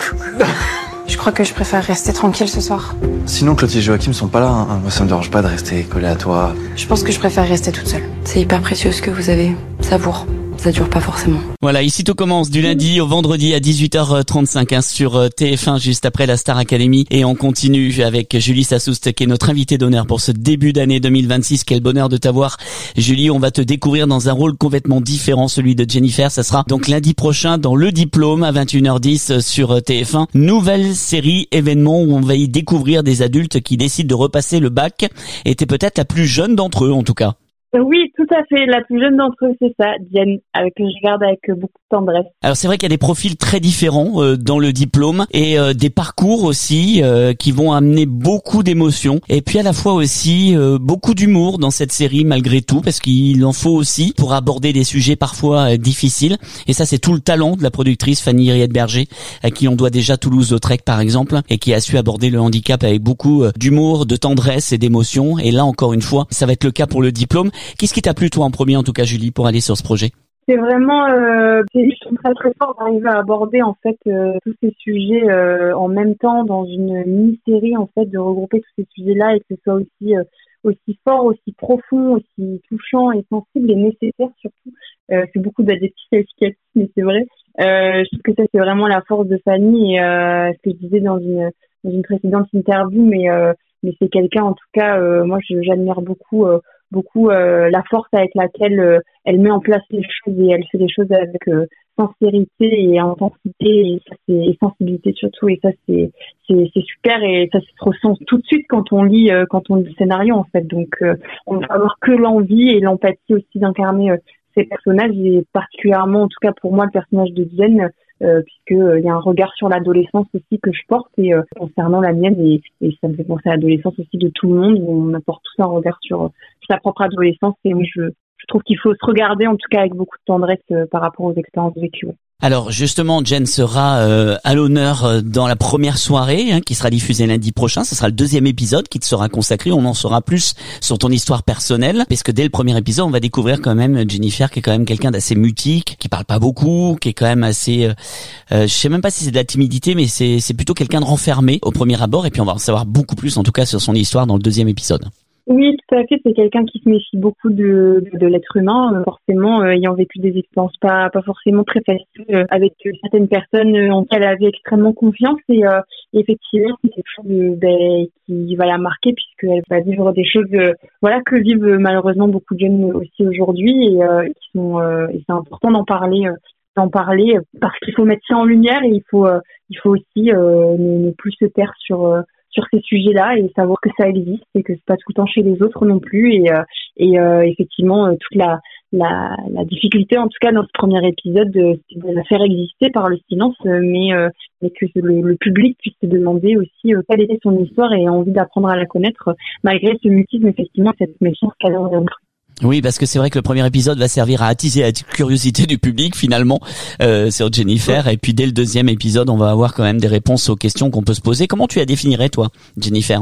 Je crois que je préfère rester tranquille ce soir. Sinon, Claude et Joachim sont pas là, hein. Moi ça me dérange pas de rester collé à toi. Je pense que je préfère rester toute seule. C'est hyper précieux ce que vous avez. Savoure. Ça dure pas forcément. Voilà, ici tout commence du lundi au vendredi à dix-huit heures trente-cinq hein, sur T F un juste après la Star Academy et on continue avec Julie Sassoust qui est notre invitée d'honneur pour ce début d'année deux mille vingt-six. Quel bonheur de t'avoir, Julie. On va te découvrir dans un rôle complètement différent, celui de Jennifer. Ça sera donc lundi prochain dans Le Diplôme à vingt et une heures dix sur T F un. Nouvelle série événement où on va y découvrir des adultes qui décident de repasser le bac et t'es peut-être la plus jeune d'entre eux en tout cas. Oui, tout à fait. La plus jeune d'entre eux, c'est ça, Diane, avec que je regarde avec beaucoup de tendresse. Alors c'est vrai qu'il y a des profils très différents euh, dans le diplôme et euh, des parcours aussi euh, qui vont amener beaucoup d'émotions et puis à la fois aussi euh, beaucoup d'humour dans cette série malgré tout parce qu'il en faut aussi pour aborder des sujets parfois euh, difficiles et ça c'est tout le talent de la productrice Fanny Henriette-Berger à qui on doit déjà Toulouse-Lautrec par exemple et qui a su aborder le handicap avec beaucoup euh, d'humour, de tendresse et d'émotion et là encore une fois ça va être le cas pour le diplôme. Qu'est-ce qui t'a plu toi en premier en tout cas Julie pour aller sur ce projet? C'est vraiment euh, c'est très très fort d'arriver à aborder en fait euh, tous ces sujets euh, en même temps dans une mini-série en fait de regrouper tous ces sujets-là et que ce soit aussi euh, aussi fort, aussi profond, aussi touchant et sensible et nécessaire surtout. Euh, c'est beaucoup d'adjectifs qualificatifs mais c'est vrai. Euh, je trouve que ça c'est vraiment la force de Fanny et euh, ce que je disais dans une dans une précédente interview mais euh, mais c'est quelqu'un en tout cas euh, moi je, j'admire beaucoup euh, beaucoup euh, la force avec laquelle euh, elle met en place les choses et elle fait les choses avec euh, sincérité et intensité et, ça, c'est, et sensibilité surtout et ça c'est, c'est c'est super et ça se ressent tout de suite quand on lit euh, quand on lit le scénario en fait donc euh, on va avoir que l'envie et l'empathie aussi d'incarner euh, ces personnages et particulièrement en tout cas pour moi le personnage de Diane euh, puisque il euh, y a un regard sur l'adolescence aussi que je porte et euh, concernant la mienne et, et ça me fait penser à l'adolescence aussi de tout le monde où on apporte tous un regard sur, euh, sur sa propre adolescence et oui je je trouve qu'il faut se regarder en tout cas avec beaucoup de tendresse euh, par rapport aux expériences vécues. Alors justement, Jen sera euh, à l'honneur dans la première soirée hein, qui sera diffusée lundi prochain. Ce sera le deuxième épisode qui te sera consacré. On en saura plus sur ton histoire personnelle, parce que dès le premier épisode, on va découvrir quand même Jennifer, qui est quand même quelqu'un d'assez mutique, qui parle pas beaucoup, qui est quand même assez. Euh, euh, je sais même pas si c'est de la timidité, mais c'est c'est plutôt quelqu'un de renfermé au premier abord. Et puis on va en savoir beaucoup plus, en tout cas, sur son histoire dans le deuxième épisode. Oui, tout à fait. C'est quelqu'un qui se méfie beaucoup de, de, de l'être humain, euh, forcément, euh, ayant vécu des expériences pas, pas forcément très faciles euh, avec euh, certaines personnes euh, en qui elle avait extrêmement confiance. Et euh, effectivement, c'est quelque chose euh, ben, qui va la marquer puisqu'elle va vivre des choses euh, voilà, que vivent euh, malheureusement beaucoup de jeunes aussi aujourd'hui. Et, euh, qui sont, euh, et c'est important d'en parler, euh, d'en parler parce qu'il faut mettre ça en lumière et il faut, euh, il faut aussi euh, ne, ne plus se taire sur... Euh, sur ces sujets-là et savoir que ça existe et que c'est pas tout le temps chez les autres non plus et euh, et euh, effectivement euh, toute la, la la difficulté en tout cas dans ce premier épisode de, de la faire exister par le silence euh, mais euh, mais que le, le public puisse se demander aussi euh, quelle était son histoire et envie d'apprendre à la connaître euh, malgré ce mutisme effectivement cette méfiance qu'elle a envers. Oui, parce que c'est vrai que le premier épisode va servir à attiser la curiosité du public finalement euh, sur Jennifer. Et puis dès le deuxième épisode, on va avoir quand même des réponses aux questions qu'on peut se poser. Comment tu la définirais toi, Jennifer, en tout cas ?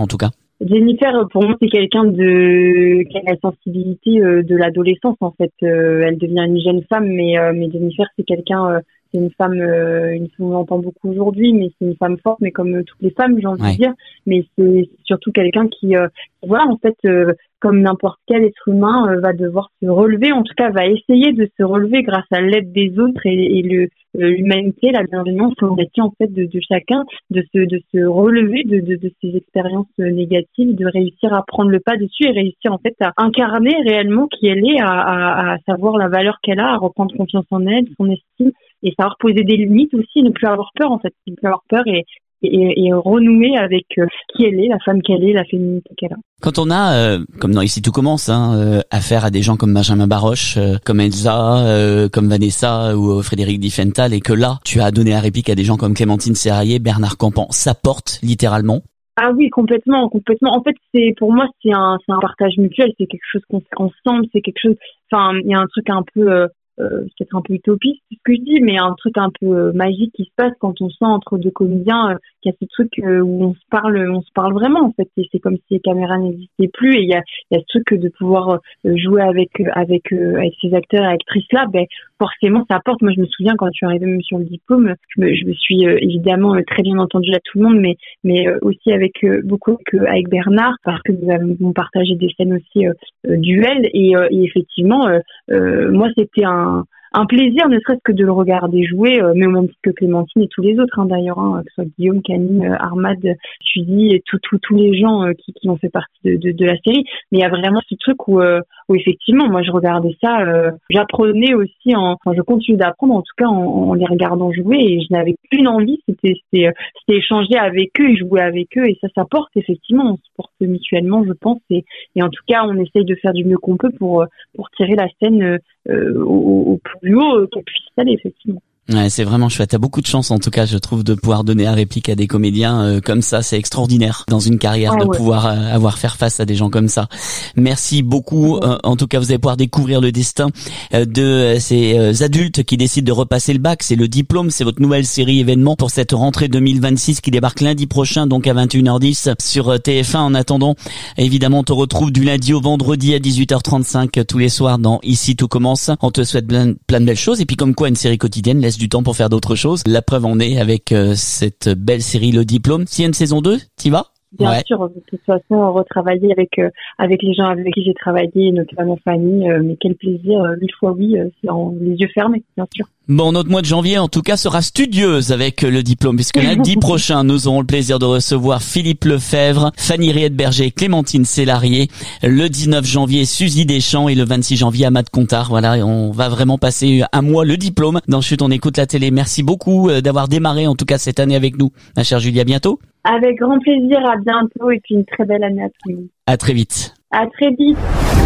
Jennifer, pour moi, c'est quelqu'un de qui a la sensibilité euh, de l'adolescence en fait. Euh, elle devient une jeune femme, mais euh, mais Jennifer, c'est quelqu'un, euh, c'est une femme, euh, une on l'entend beaucoup aujourd'hui, mais c'est une femme forte, mais comme euh, toutes les femmes, j'ai envie ouais. de dire. Mais c'est surtout quelqu'un qui, euh, voilà, en fait, euh, comme n'importe quel être humain, euh, va devoir se relever. En tout cas, va essayer de se relever grâce à l'aide des autres et, et le l'humanité, la bienveillance, l'empathie en fait de, de chacun, de se de se relever de, de de ces expériences négatives, de réussir à prendre le pas dessus et réussir en fait à incarner réellement qui elle est, à, à, à savoir la valeur qu'elle a, à reprendre confiance en elle, son estime et savoir poser des limites aussi, ne plus avoir peur en fait, ne plus avoir peur et Et, et renouer avec euh, qui elle est, la femme qu'elle est, la féminité qu'elle a. Quand on a, euh, comme dans Ici tout commence, hein, euh, affaire à des gens comme Benjamin Baroche, euh, comme Elsa, euh, comme Vanessa ou euh, Frédéric Diffenthal, et que là, tu as donné la réplique à des gens comme Clémentine Serraillier, Bernard Campan, ça porte littéralement. Ah oui, complètement, complètement. En fait, c'est pour moi, c'est un, c'est un partage mutuel, c'est quelque chose qu'on fait ensemble, c'est quelque chose. Enfin, il y a un truc un peu. Euh, Euh, c'est peut-être un peu utopiste ce que je dis, mais un truc un peu euh, magique qui se passe quand on sent entre deux comédiens euh, qu'il y a ce truc euh, où on se parle, on se parle vraiment en fait. Et c'est comme si les caméras n'existaient plus et il y a, il y a ce truc de pouvoir euh, jouer avec avec euh, avec ces acteurs et actrices là. Ben forcément ça apporte. Moi je me souviens quand je suis arrivée même sur le diplôme, je me, je me suis euh, évidemment euh, très bien entendue là tout le monde, mais mais euh, aussi avec euh, beaucoup avec, euh, avec Bernard parce que nous avons partagé des scènes aussi euh, euh, duels et, euh, et effectivement euh, euh, moi c'était un Un, un plaisir, ne serait-ce que de le regarder jouer, euh, mais au même titre que Clémentine et tous les autres, hein, d'ailleurs, hein, que ce soit Guillaume, Camille, euh, Armad, Suzy et tous tout, tous les gens euh, qui, qui ont fait partie de, de, de la série. Mais il y a vraiment ce truc où, euh, où effectivement, moi, je regardais ça, euh, j'apprenais aussi, en, enfin, je continue d'apprendre, en tout cas, en, en les regardant jouer, et je n'avais qu'une envie, c'était, c'était, c'était échanger avec eux et jouer avec eux, et ça, ça porte, effectivement, on se porte mutuellement, je pense, et, et en tout cas, on essaye de faire du mieux qu'on peut pour, pour tirer la scène euh, au, au plus haut euh, qu'elle puisse aller, effectivement. Ouais, c'est vraiment chouette. T'as beaucoup de chance, en tout cas, je trouve, de pouvoir donner la réplique à des comédiens euh, comme ça. C'est extraordinaire dans une carrière ah, de ouais. pouvoir euh, avoir faire face à des gens comme ça. Merci beaucoup. Euh, en tout cas, vous allez pouvoir découvrir le destin euh, de euh, ces euh, adultes qui décident de repasser le bac. C'est le diplôme, c'est votre nouvelle série événement pour cette rentrée deux mille vingt-six qui débarque lundi prochain, donc à vingt et une heures dix sur T F un. En attendant, évidemment, on te retrouve du lundi au vendredi à dix-huit heures trente-cinq tous les soirs dans Ici tout commence. On te souhaite plein, plein de belles choses et puis comme quoi une série quotidienne laisse du temps pour faire d'autres choses. La preuve en est avec euh, cette belle série Le Diplôme. S'il y a une saison deux, t'y vas ? Bien ouais. sûr, de toute façon, retravailler avec euh, avec les gens avec qui j'ai travaillé, notamment Fanny, euh, mais quel plaisir, euh, mille fois oui, euh, c'est en les yeux fermés, bien sûr. Bon, notre mois de janvier, en tout cas, sera studieuse avec Le Diplôme, puisque lundi prochain, nous aurons le plaisir de recevoir Philippe Lefebvre, Fanny Riette-Berger, Clémentine Sélarié. Le dix-neuf janvier, Suzy Deschamps et le vingt-six janvier, Ahmad Contar. Voilà, on va vraiment passer un mois Le Diplôme. Dans Chut, on écoute la télé. Merci beaucoup d'avoir démarré, en tout cas, cette année avec nous. Ma chère Julie, à bientôt. Avec grand plaisir, à bientôt et puis une très belle année à tout le monde. À très vite. À très vite.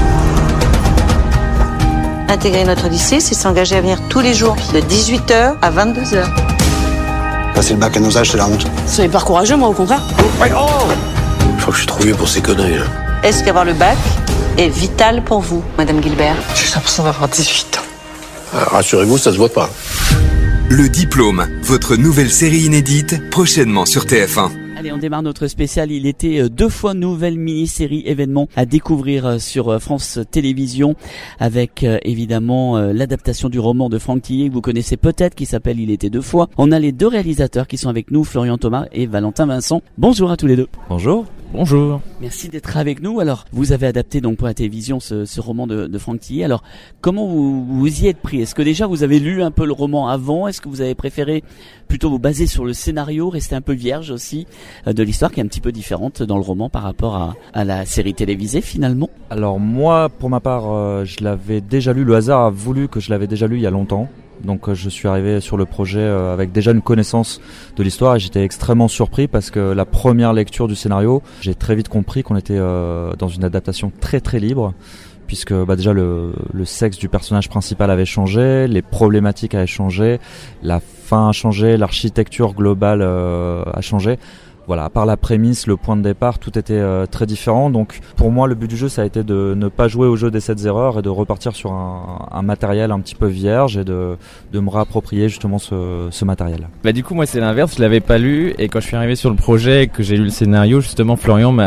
Intégrer notre lycée, c'est s'engager à venir tous les jours, de dix-huit heures à vingt-deux heures. Passer le bac à nos âges, c'est la honte. Ce n'est pas courageux, moi, au contraire. Ouais, oh je crois que je suis trop vieux pour ces conneries, là. Est-ce qu'avoir le bac est vital pour vous, Madame Gilbert? J'ai l'impression d'avoir dix-huit ans. Alors, rassurez-vous, ça se voit pas. Le Diplôme, votre nouvelle série inédite, prochainement sur T F un. Allez, on démarre notre spécial. Il était deux fois nouvelle mini-série événement à découvrir sur France Télévisions avec évidemment l'adaptation du roman de Franck Tillet que vous connaissez peut-être qui s'appelle Il était deux fois. On a les deux réalisateurs qui sont avec nous, Florian Thomas et Valentin Vincent. Bonjour à tous les deux. Bonjour. Bonjour. Merci d'être avec nous. Alors, vous avez adapté donc pour la télévision ce, ce roman de, de Franck Tillet. Alors, comment vous, vous y êtes pris? Est-ce que déjà vous avez lu un peu le roman avant? Est-ce que vous avez préféré plutôt vous baser sur le scénario, rester un peu vierge aussi de l'histoire qui est un petit peu différente dans le roman par rapport à, à la série télévisée finalement? Alors moi, pour ma part, euh, je l'avais déjà lu. Le hasard a voulu que je l'avais déjà lu il y a longtemps. Donc euh, je suis arrivé sur le projet euh, avec déjà une connaissance de l'histoire et j'étais extrêmement surpris parce que la première lecture du scénario, j'ai très vite compris qu'on était euh, dans une adaptation très très libre. Puisque bah déjà le, le sexe du personnage principal avait changé, les problématiques avaient changé, la fin a changé, l'architecture globale euh, a changé. Voilà, à part la prémisse, le point de départ, tout était euh, très différent. Donc pour moi, le but du jeu, ça a été de ne pas jouer au jeu des sept erreurs et de repartir sur un, un matériel un petit peu vierge et de, de me réapproprier justement ce, ce matériel. Bah du coup, moi c'est l'inverse, je l'avais pas lu et quand je suis arrivé sur le projet et que j'ai lu le scénario, justement Florian m'a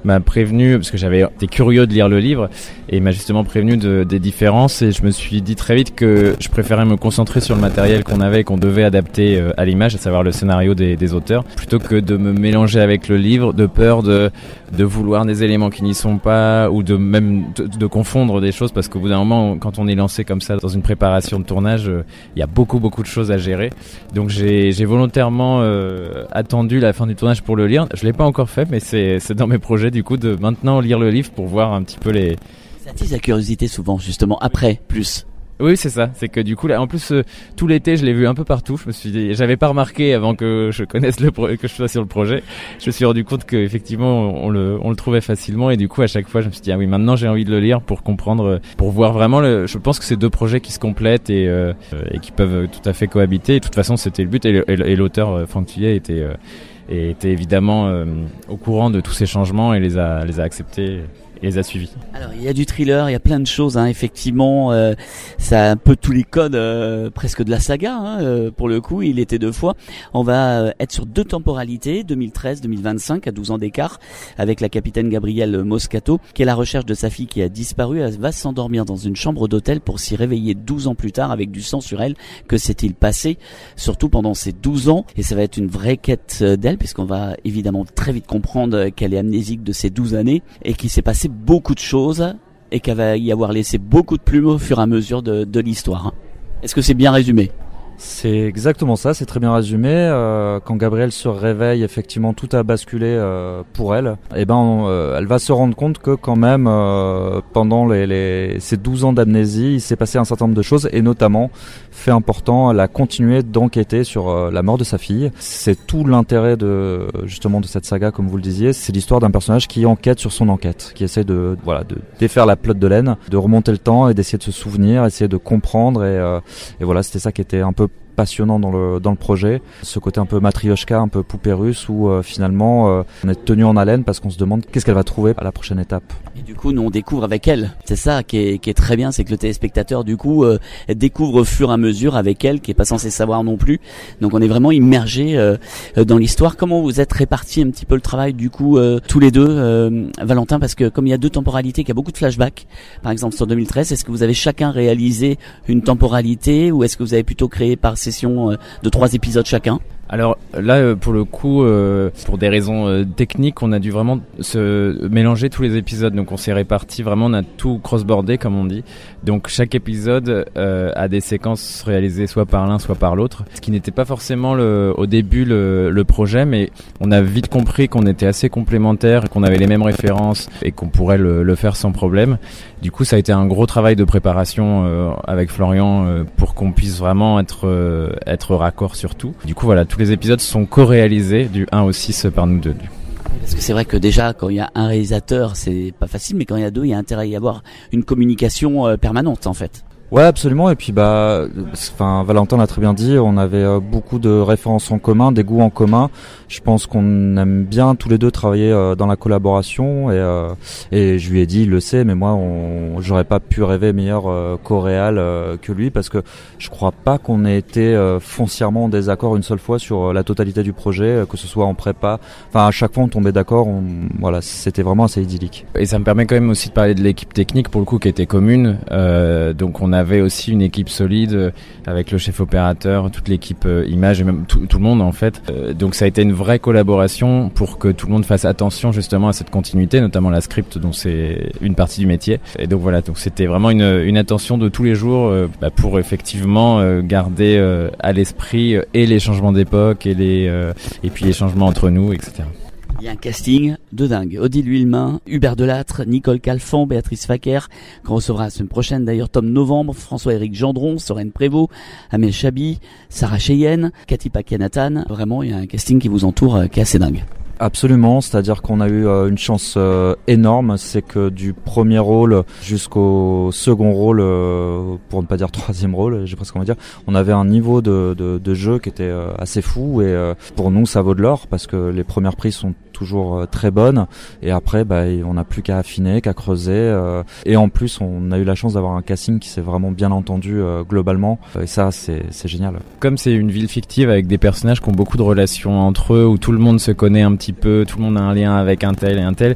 m'a prévenu, parce que j'avais été curieux de lire le livre, et il m'a justement prévenu de, des différences, et je me suis dit très vite que je préférais me concentrer sur le matériel qu'on avait et qu'on devait adapter euh, à l'image, à savoir le scénario des, des auteurs, plutôt que de me mélanger avec le livre, de peur de, de vouloir des éléments qui n'y sont pas, ou de même de, de confondre des choses, parce qu'au bout d'un moment, quand on est lancé comme ça dans une préparation de tournage, il euh, y a beaucoup beaucoup de choses à gérer. Donc j'ai, j'ai volontairement euh, attendu la fin du tournage pour le lire. Je l'ai pas encore fait, mais c'est, c'est dans mes projets du coup de maintenant lire le livre pour voir un petit peu les... Ça attise la curiosité souvent, justement, après, plus. Oui, c'est ça. C'est que du coup, là, en plus, euh, tout l'été, je l'ai vu un peu partout. Je me suis dit, j'avais pas remarqué avant que je connaisse le pro- que je sois sur le projet. Je me suis rendu compte que effectivement, on le, on le trouvait facilement. Et du coup, à chaque fois, je me suis dit, ah oui, maintenant, j'ai envie de le lire pour comprendre, pour voir vraiment. Le, je pense que c'est deux projets qui se complètent et, euh, et qui peuvent tout à fait cohabiter. Et de toute façon, c'était le but. Et, le, et l'auteur Franck Thuillet était, euh, était évidemment euh, au courant de tous ces changements et les a, les a acceptés. Et les a suivis. Alors il y a du thriller, il y a plein de choses, hein, effectivement, euh, ça a un peu tous les codes euh, presque de la saga, hein, euh, pour le coup, il était deux fois. On va euh, être sur deux temporalités, deux mille treize deux mille vingt-cinq, à douze ans d'écart, avec la capitaine Gabrielle Moscato, qui est à la recherche de sa fille qui a disparu. Elle va s'endormir dans une chambre d'hôtel pour s'y réveiller douze ans plus tard avec du sang sur elle. Que s'est-il passé, surtout pendant ces douze ans? Et ça va être une vraie quête d'elle, puisqu'on va évidemment très vite comprendre qu'elle est amnésique de ces douze années et qu'il s'est passé beaucoup de choses et qu'elle va y avoir laissé beaucoup de plumes au fur et à mesure de, de l'histoire. Est-ce que c'est bien résumé ? C'est exactement ça, c'est très bien résumé. Euh, quand Gabrielle se réveille, effectivement, tout a basculé euh, pour elle. Et ben, on, euh, elle va se rendre compte que quand même, euh, pendant les, les, ces douze ans d'amnésie, il s'est passé un certain nombre de choses, et notamment, fait important, elle a continué d'enquêter sur euh, la mort de sa fille. C'est tout l'intérêt de justement de cette saga, comme vous le disiez. C'est l'histoire d'un personnage qui enquête sur son enquête, qui essaie de voilà de défaire la pelote de laine, de remonter le temps et d'essayer de se souvenir, essayer de comprendre. Et, euh, et voilà, c'était ça qui était un peu passionnant dans le dans le projet, ce côté un peu matrioshka, un peu poupée russe, où euh, finalement euh, on est tenu en haleine parce qu'on se demande qu'est-ce qu'elle va trouver à la prochaine étape. Et du coup, nous on découvre avec elle. C'est ça qui est qui est très bien, c'est que le téléspectateur du coup euh, découvre au fur et à mesure avec elle, qui est pas censé savoir non plus. Donc on est vraiment immergé euh, dans l'histoire. Comment vous êtes répartis un petit peu le travail du coup euh, tous les deux, euh, Valentin, parce que comme il y a deux temporalités, qu'il y a beaucoup de flashbacks, par exemple sur deux mille treize, est-ce que vous avez chacun réalisé une temporalité ou est-ce que vous avez plutôt créé par session de trois épisodes chacun? Alors là, pour le coup, euh, pour des raisons euh, techniques, on a dû vraiment se mélanger tous les épisodes. Donc on s'est répartis, vraiment on a tout cross-bordé comme on dit. Donc chaque épisode euh, a des séquences réalisées soit par l'un, soit par l'autre. Ce qui n'était pas forcément le, au début le, le projet, mais on a vite compris qu'on était assez complémentaires, qu'on avait les mêmes références et qu'on pourrait le, le faire sans problème. Du coup, ça a été un gros travail de préparation euh, avec Florian euh, pour qu'on puisse vraiment être euh, être raccord sur tout. Du coup, voilà, tous les épisodes sont co-réalisés du un au six par nous deux. Parce que c'est vrai que déjà, quand il y a un réalisateur, c'est pas facile, mais quand il y a deux, il y a intérêt à y avoir une communication euh, permanente, en fait. Ouais, absolument. Et puis bah, enfin, Valentin l'a très bien dit. On avait euh, beaucoup de références en commun, des goûts en commun. Je pense qu'on aime bien tous les deux travailler euh, dans la collaboration. Et, euh, et je lui ai dit, il le sait, mais moi, on, j'aurais pas pu rêver meilleur euh, co-réal euh, que lui, parce que je crois pas qu'on ait été euh, foncièrement en désaccord une seule fois sur euh, la totalité du projet, euh, que ce soit en prépa. Enfin, à chaque fois, on tombait d'accord. On, voilà, c'était vraiment assez idyllique. Et ça me permet quand même aussi de parler de l'équipe technique pour le coup qui était commune. Euh, donc on avait aussi une équipe solide avec le chef opérateur, toute l'équipe euh, image et même tout, tout le monde en fait. Euh, donc ça a été une vraie collaboration pour que tout le monde fasse attention justement à cette continuité, notamment la script dont c'est une partie du métier. Et donc voilà, donc c'était vraiment une, une attention de tous les jours euh, bah, pour effectivement euh, garder euh, à l'esprit euh, et les changements d'époque et les euh, et puis les changements entre nous, et cetera. Il y a un casting de dingue. Odile Huillemin, Hubert Delattre, Nicole Calfan, Béatrice Faker, qu'on recevra la semaine prochaine d'ailleurs, Tom Novembre, François-Éric Gendron, Sorène Prévost, Amel Chabi, Sarah Cheyenne, Cathy Pakianathan. Vraiment, il y a un casting qui vous entoure euh, qui est assez dingue. Absolument, c'est-à-dire qu'on a eu euh, une chance euh, énorme, c'est que du premier rôle jusqu'au second rôle, euh, pour ne pas dire troisième rôle, j'ai presque envie de dire, on avait un niveau de, de, de jeu qui était euh, assez fou, et euh, pour nous ça vaut de l'or parce que les premières prises sont toujours euh, très bonnes, et après bah, on n'a plus qu'à affiner, qu'à creuser, euh, et en plus on a eu la chance d'avoir un casting qui s'est vraiment bien entendu euh, globalement, et ça c'est, c'est génial. Comme c'est une ville fictive avec des personnages qui ont beaucoup de relations entre eux, où tout le monde se connaît un petit peu, tout le monde a un lien avec un tel et un tel,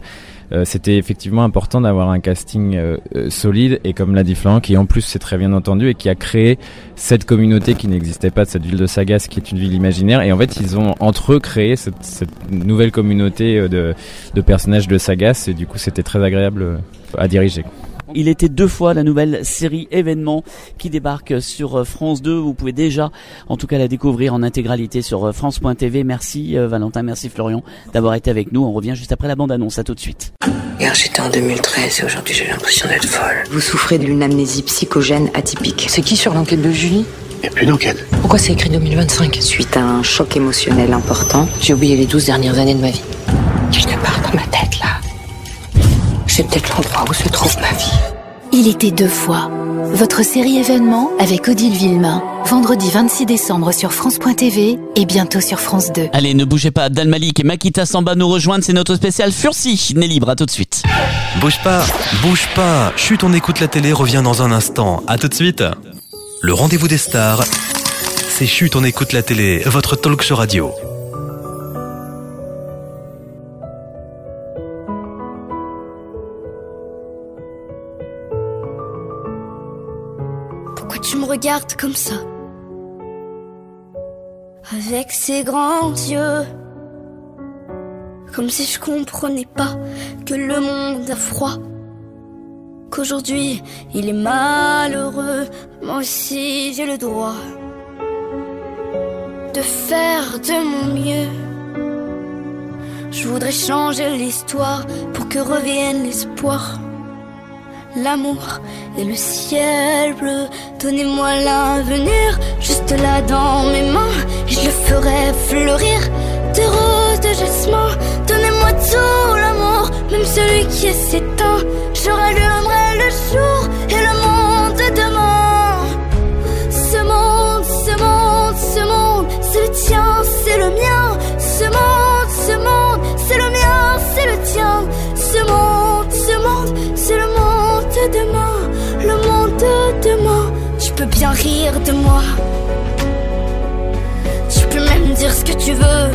euh, c'était effectivement important d'avoir un casting euh, euh, solide et comme l'a dit Florent, qui en plus s'est très bien entendu et qui a créé cette communauté qui n'existait pas de cette ville de Sagas, qui est une ville imaginaire. Et en fait, ils ont entre eux créé cette, cette nouvelle communauté de, de personnages de Sagas et du coup, c'était très agréable à diriger. Il était deux fois la nouvelle série événement qui débarque sur France deux. Vous pouvez déjà, en tout cas, la découvrir en intégralité sur France point T V. Merci euh, Valentin, merci Florian d'avoir été avec nous. On revient juste après la bande-annonce. À tout de suite. Hier, j'étais en deux mille treize et aujourd'hui, j'ai l'impression d'être folle. Vous souffrez d'une amnésie psychogène atypique. C'est qui sur l'enquête de Julie ? Il n'y a plus d'enquête. Pourquoi c'est écrit deux mille vingt-cinq ? Suite à un choc émotionnel important, j'ai oublié les douze dernières années de ma vie. Quelque part dans ma tête, là, c'est peut-être l'endroit où se trouve ma vie. Il était deux fois. Votre série événement avec Odile Villemain. Vendredi vingt-six décembre sur France point T V et bientôt sur France deux. Allez, ne bougez pas. Dal Malik et Makita Samba nous rejoignent. C'est notre spécial Fursi. Né libre, à tout de suite. Bouge pas, bouge pas. Chut, on écoute la télé revient dans un instant. À tout de suite. Le rendez-vous des stars. C'est Chut, on écoute la télé. Votre talk show radio. Tu me regardes comme ça, avec ces grands yeux, comme si je comprenais pas que le monde a froid, qu'aujourd'hui il est malheureux. Moi aussi j'ai le droit de faire de mon mieux. Je voudrais changer l'histoire pour que revienne l'espoir, l'amour et le ciel bleu. Donnez-moi l'avenir, juste là dans mes mains, et je le ferai fleurir. Des roses de jasmin, donnez-moi tout l'amour, même celui qui est s'éteint. Je rallumerai le jour et le monde de demain. Ce monde, ce monde, ce monde, c'est le tien, c'est le mien. Ce monde, ce monde, c'est le mien, c'est le tien. Ce monde, ce monde, c'est le monde de demain, le monde de demain. Tu peux bien rire de moi, tu peux même dire ce que tu veux.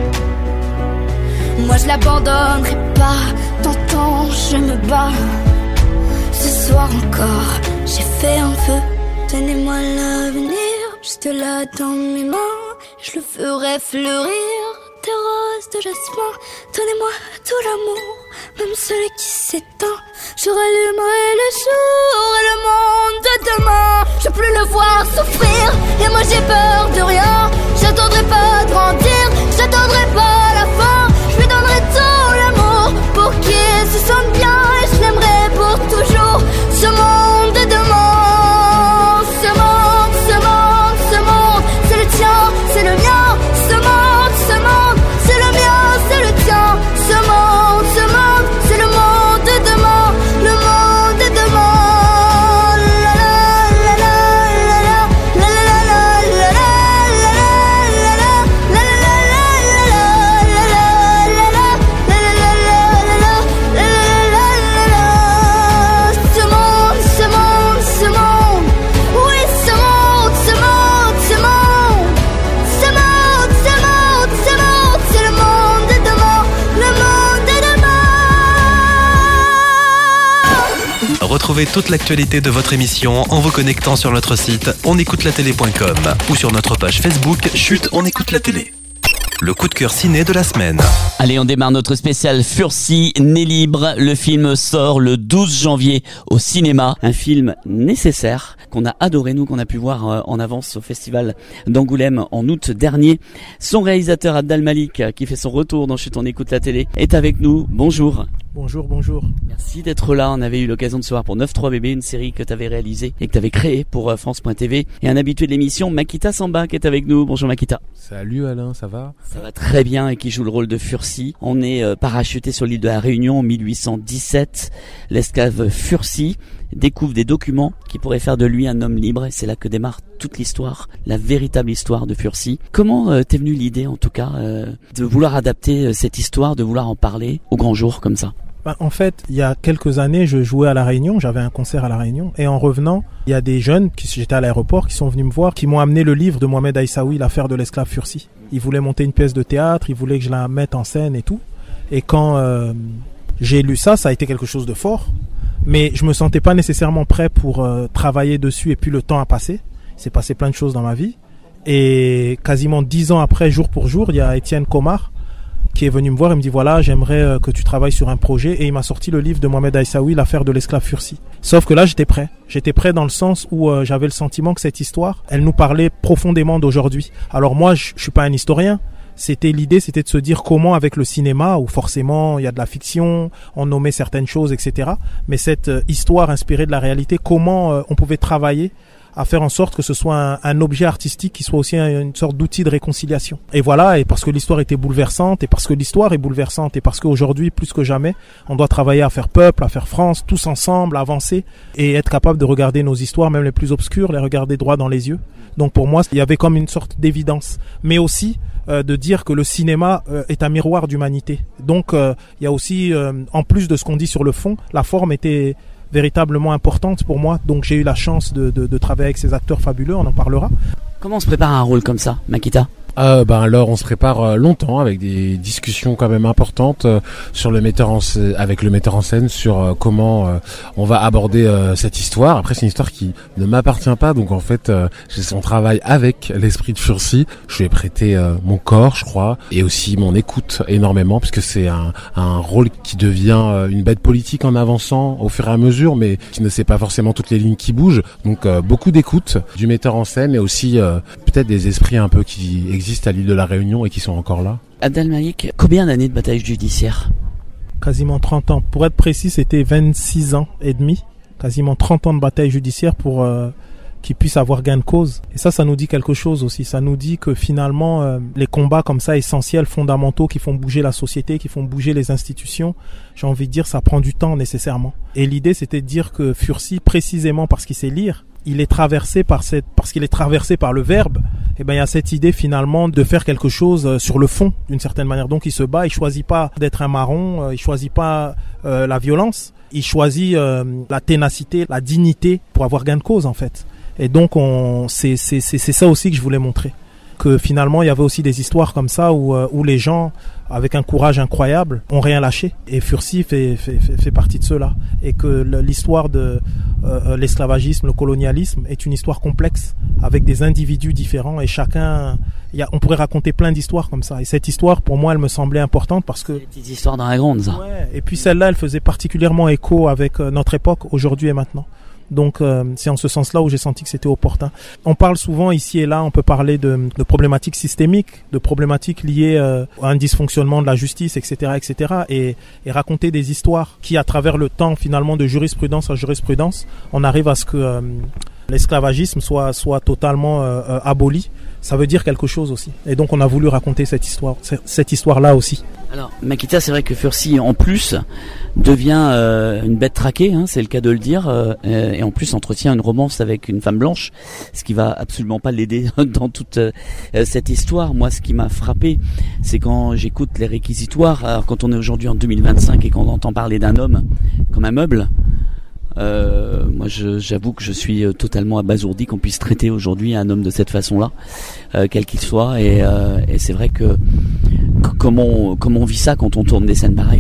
Moi je l'abandonnerai pas, t'entends, je me bats. Ce soir encore, j'ai fait un feu. Donnez-moi l'avenir, juste là dans mes mains, je le ferai fleurir. Des roses de jasmin, donnez-moi tout l'amour, même celui qui s'éteint. Je rallumerai le jour et le monde de demain. Je veux plus le voir souffrir, et moi j'ai peur de rien. J'attendrai pas de grandir, j'attendrai pas la fin. Je lui donnerai tout l'amour pour qu'il se sente bien, et je l'aimerai pour toujours. Ce monde de demain, ce monde, ce monde, ce monde, c'est le tien, c'est le mien. Ce monde, ce monde, c'est le mien, c'est le tien. Ce monde, ce monde, c'est le monde de demain, le monde de demain. La la la la la la la Ce monde, ce monde, ce monde, oui ce monde, ce monde, ce monde, ce monde, ce monde, ce monde, c'est le monde de demain, le monde de demain. Retrouvez toute l'actualité de votre émission en vous connectant sur notre site on écoute la télé point com ou sur notre page Facebook Chut, on écoute la télé. Le coup de cœur ciné de la semaine. Allez, on démarre notre spécial Fursi, Né libre. Le film sort le douze janvier au cinéma. Un film nécessaire qu'on a adoré, nous, qu'on a pu voir en avance au festival d'Angoulême en août dernier. Son réalisateur Abdal Malik, qui fait son retour dans Chut, on écoute la télé, est avec nous. Bonjour. Bonjour, bonjour. Merci d'être là. On avait eu l'occasion de se voir pour neuf trois bébés, une série que tu avais réalisée et que tu avais créée pour France point T V. Et un habitué de l'émission, Makita Samba, qui est avec nous. Bonjour Makita. Salut Alain, ça va ? Ça va très bien, et qui joue le rôle de Fursi. On est euh, parachuté sur l'île de la Réunion en mille huit cent dix-sept. L'esclave Fursi découvre des documents qui pourraient faire de lui un homme libre, et c'est là que démarre toute l'histoire, la véritable histoire de Fursi. Comment euh, t'es venue l'idée, en tout cas, euh, de vouloir adapter euh, cette histoire, de vouloir en parler au grand jour comme ça ? Bah, en fait, il y a quelques années, je jouais à La Réunion, j'avais un concert à La Réunion, et en revenant, il y a des jeunes, qui, j'étais à l'aéroport, qui sont venus me voir, qui m'ont amené le livre de Mohamed Aïssaoui, L'affaire de l'esclave Fursi. Ils voulaient monter une pièce de théâtre, ils voulaient que je la mette en scène et tout. Et quand euh, J'ai lu ça, ça a été quelque chose de fort, mais je me sentais pas nécessairement prêt pour euh, travailler dessus, et puis le temps a passé. Il s'est passé plein de choses dans ma vie. Et quasiment dix ans après, jour pour jour, il y a Étienne Comar qui est venu me voir et me dit voilà, j'aimerais que tu travailles sur un projet, et il m'a sorti le livre de Mohamed Aïssaoui, l'affaire de l'esclave Fursi. Sauf que là, j'étais prêt. J'étais prêt dans le sens où euh, j'avais le sentiment que cette histoire, elle nous parlait profondément d'aujourd'hui. Alors moi, je, je suis pas un historien. C'était l'idée, c'était de se dire comment avec le cinéma, où forcément il y a de la fiction, on nommait certaines choses, et cetera. Mais cette euh, histoire inspirée de la réalité, comment euh, on pouvait travailler à faire en sorte que ce soit un, un objet artistique qui soit aussi un, une sorte d'outil de réconciliation. Et voilà, et parce que l'histoire était bouleversante, et parce que l'histoire est bouleversante, et parce qu'aujourd'hui, plus que jamais, on doit travailler à faire peuple, à faire France, tous ensemble, avancer, et être capable de regarder nos histoires, même les plus obscures, les regarder droit dans les yeux. Donc pour moi, il y avait comme une sorte d'évidence. Mais aussi euh, de dire que le cinéma euh, est un miroir d'humanité. Donc euh, il y a aussi, euh, en plus de ce qu'on dit sur le fond, la forme était véritablement importante pour moi. Donc j'ai eu la chance de, de, de travailler avec ces acteurs fabuleux, on en parlera. Comment on se prépare à un rôle comme ça, Makita ? Euh, ben alors on se prépare euh, longtemps avec des discussions quand même importantes euh, sur le metteur en scène, avec le metteur en scène sur euh, comment euh, on va aborder euh, cette histoire. Après c'est une histoire qui ne m'appartient pas, donc en fait euh, on travaille avec l'esprit de Fursi. Je lui ai prêté euh, mon corps, je crois, et aussi mon écoute énormément, puisque c'est un, un rôle qui devient euh, une bête politique en avançant au fur et à mesure, mais qui ne sait pas forcément toutes les lignes qui bougent. Donc euh, beaucoup d'écoute du metteur en scène, et aussi euh, peut-être des esprits un peu qui existent à l'île de la Réunion et qui sont encore là. Abdelmalik, combien d'années de bataille judiciaire ? Quasiment trente ans. Pour être précis, c'était vingt-six ans et demi. Quasiment trente ans de bataille judiciaire pour euh, qu'ils puissent avoir gain de cause. Et ça, ça nous dit quelque chose aussi. Ça nous dit que finalement, euh, les combats comme ça, essentiels, fondamentaux, qui font bouger la société, qui font bouger les institutions, j'ai envie de dire, ça prend du temps nécessairement. Et l'idée, c'était de dire que Fursi, précisément parce qu'il sait lire, il est traversé par cette, parce qu'il est traversé par le verbe, et ben il y a cette idée finalement de faire quelque chose sur le fond d'une certaine manière. Donc il se bat, il choisit pas d'être un marron, il choisit pas euh, la violence, il choisit euh, la ténacité, la dignité pour avoir gain de cause en fait. Et donc on, c'est c'est c'est c'est ça aussi que je voulais montrer, que finalement il y avait aussi des histoires comme ça où euh, où les gens avec un courage incroyable ont rien lâché, et Fursi fait fait fait, fait partie de ceux-là, et que l'histoire de euh, l'esclavagisme, le colonialisme est une histoire complexe avec des individus différents, et chacun, il y a, on pourrait raconter plein d'histoires comme ça, et cette histoire pour moi elle me semblait importante parce que des petites histoires dans la grande, ça. Ouais, et puis celle-là elle faisait particulièrement écho avec euh, notre époque aujourd'hui et maintenant. Donc euh, c'est en ce sens-là où j'ai senti que c'était opportun. On parle souvent ici et là, on peut parler de, de problématiques systémiques, de problématiques liées euh, à un dysfonctionnement de la justice, et cetera, et cetera. Et, et raconter des histoires qui, à travers le temps, finalement, de jurisprudence à jurisprudence, on arrive à ce que euh, l'esclavagisme soit soit totalement euh, euh, aboli. Ça veut dire quelque chose aussi. Et donc on a voulu raconter cette histoire, cette histoire-là aussi. Alors, Makita, c'est vrai que Fursi, en plus, devient euh, une bête traquée, hein, c'est le cas de le dire, euh, et en plus entretient une romance avec une femme blanche, ce qui va absolument pas l'aider dans toute euh, cette histoire. Moi, ce qui m'a frappé, c'est quand j'écoute les réquisitoires, alors quand on est aujourd'hui en deux mille vingt-cinq et qu'on entend parler d'un homme comme un meuble, Euh, moi, je, j'avoue que je suis totalement abasourdi qu'on puisse traiter aujourd'hui un homme de cette façon-là, euh, quel qu'il soit. Et, euh, et c'est vrai que, que comment, on, comment on vit ça quand on tourne des scènes pareilles ?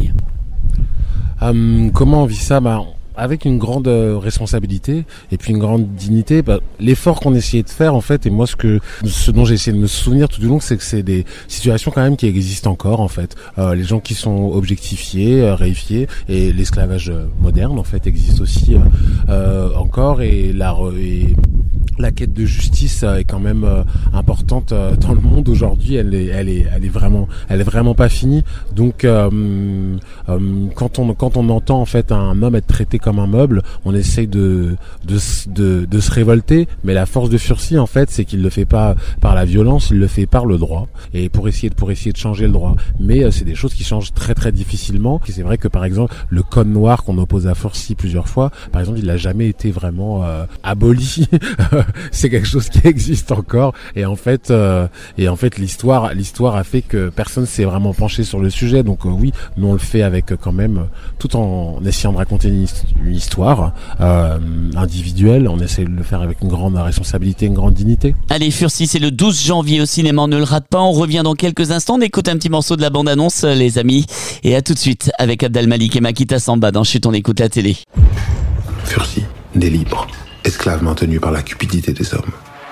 euh, Comment on vit ça ? Bah, avec une grande euh, responsabilité et puis une grande dignité. Bah, l'effort qu'on essayait de faire en fait, et moi ce que ce dont j'ai essayé de me souvenir tout du long, c'est que c'est des situations quand même qui existent encore en fait. Euh, les gens qui sont objectifiés, euh, réifiés, et l'esclavage moderne en fait existe aussi euh, euh, encore, et la et la quête de justice est quand même euh, importante euh, dans le monde aujourd'hui. Elle est, elle est, elle est vraiment, elle est vraiment pas finie. Donc, euh, euh, quand on, quand on entend en fait un homme être traité comme un meuble, on essaye de, de, de, de se révolter. Mais la force de Fursi, en fait, c'est qu'il le fait pas par la violence, il le fait par le droit. Et pour essayer de, pour essayer de changer le droit. Mais euh, c'est des choses qui changent très très difficilement. Et c'est vrai que par exemple, le code noir qu'on oppose à Fursi plusieurs fois, par exemple, il n'a jamais été vraiment euh, aboli. c'est quelque chose qui existe encore. Et en fait, euh, et en fait, l'histoire, l'histoire a fait que personne s'est vraiment penché sur le sujet. Donc euh, oui, nous on le fait avec euh, quand même, tout en essayant de raconter une, une histoire euh, individuelle. On essaie de le faire avec une grande responsabilité, une grande dignité. Allez, Fursi, c'est le douze janvier au cinéma. On ne le rate pas. On revient dans quelques instants. On écoute un petit morceau de la bande-annonce, les amis. Et à tout de suite avec Abd al-Malik et Makita Samba dans Chut, on écoute la télé. Fursi, des libres, esclave maintenu par la cupidité des hommes.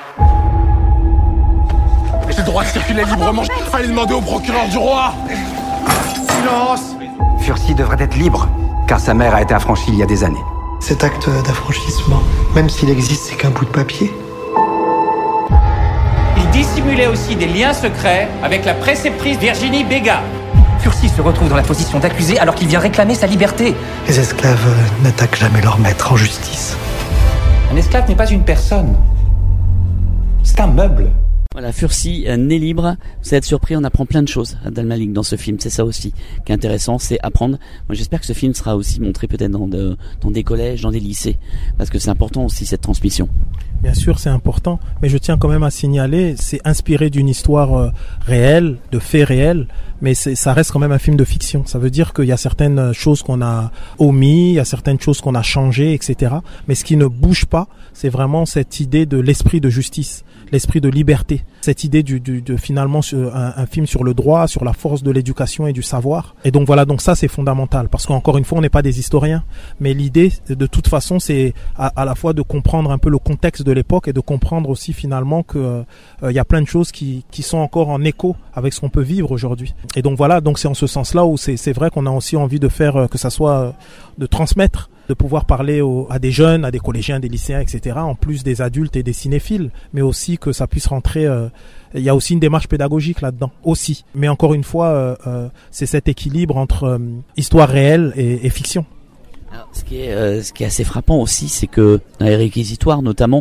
J'ai le droit de circuler librement. Fallait demander au procureur du roi. Silence. Fursi devrait être libre, car sa mère a été affranchie il y a des années. Cet acte d'affranchissement, même s'il existe, c'est qu'un bout de papier. Il dissimulait aussi des liens secrets avec la préceptrice Virginie Béga. Fursi se retrouve dans la position d'accusé alors qu'il vient réclamer sa liberté. Les esclaves euh, n'attaquent jamais leur maître en justice. Un esclave n'est pas une personne. C'est un meuble. Voilà, Fursi, euh, né libre. Vous êtes surpris, on apprend plein de choses à Abd al-Malik dans ce film. C'est ça aussi qui est intéressant, c'est apprendre. Moi, j'espère que ce film sera aussi montré peut-être dans, de, dans des collèges, dans des lycées, parce que c'est important aussi cette transmission. Bien sûr, c'est important, mais je tiens quand même à signaler, c'est inspiré d'une histoire euh, réelle, de faits réels, mais c'est, ça reste quand même un film de fiction. Ça veut dire qu'il y a certaines choses qu'on a omis, il y a certaines choses qu'on a changées, et cetera. Mais ce qui ne bouge pas, c'est vraiment cette idée de l'esprit de justice, l'esprit de liberté, cette idée du, du, de finalement un, un film sur le droit, sur la force de l'éducation et du savoir. Et donc voilà, donc ça c'est fondamental, parce qu'encore une fois, on n'est pas des historiens, mais l'idée, de toute façon, c'est à, à la fois de comprendre un peu le contexte de l'époque et de comprendre aussi finalement que euh, y a plein de choses qui, qui sont encore en écho avec ce qu'on peut vivre aujourd'hui. Et donc voilà, donc c'est en ce sens-là où c'est, c'est vrai qu'on a aussi envie de faire euh, que ça soit euh, de transmettre, de pouvoir parler aux, à des jeunes, à des collégiens, des lycéens, et cetera, en plus des adultes et des cinéphiles, mais aussi que ça puisse rentrer. Euh, il y a aussi une démarche pédagogique là-dedans, aussi. Mais encore une fois, euh, euh, c'est cet équilibre entre euh, histoire réelle et, et fiction. Alors, ce qui est, euh, ce qui est assez frappant aussi, c'est que dans les réquisitoires, notamment,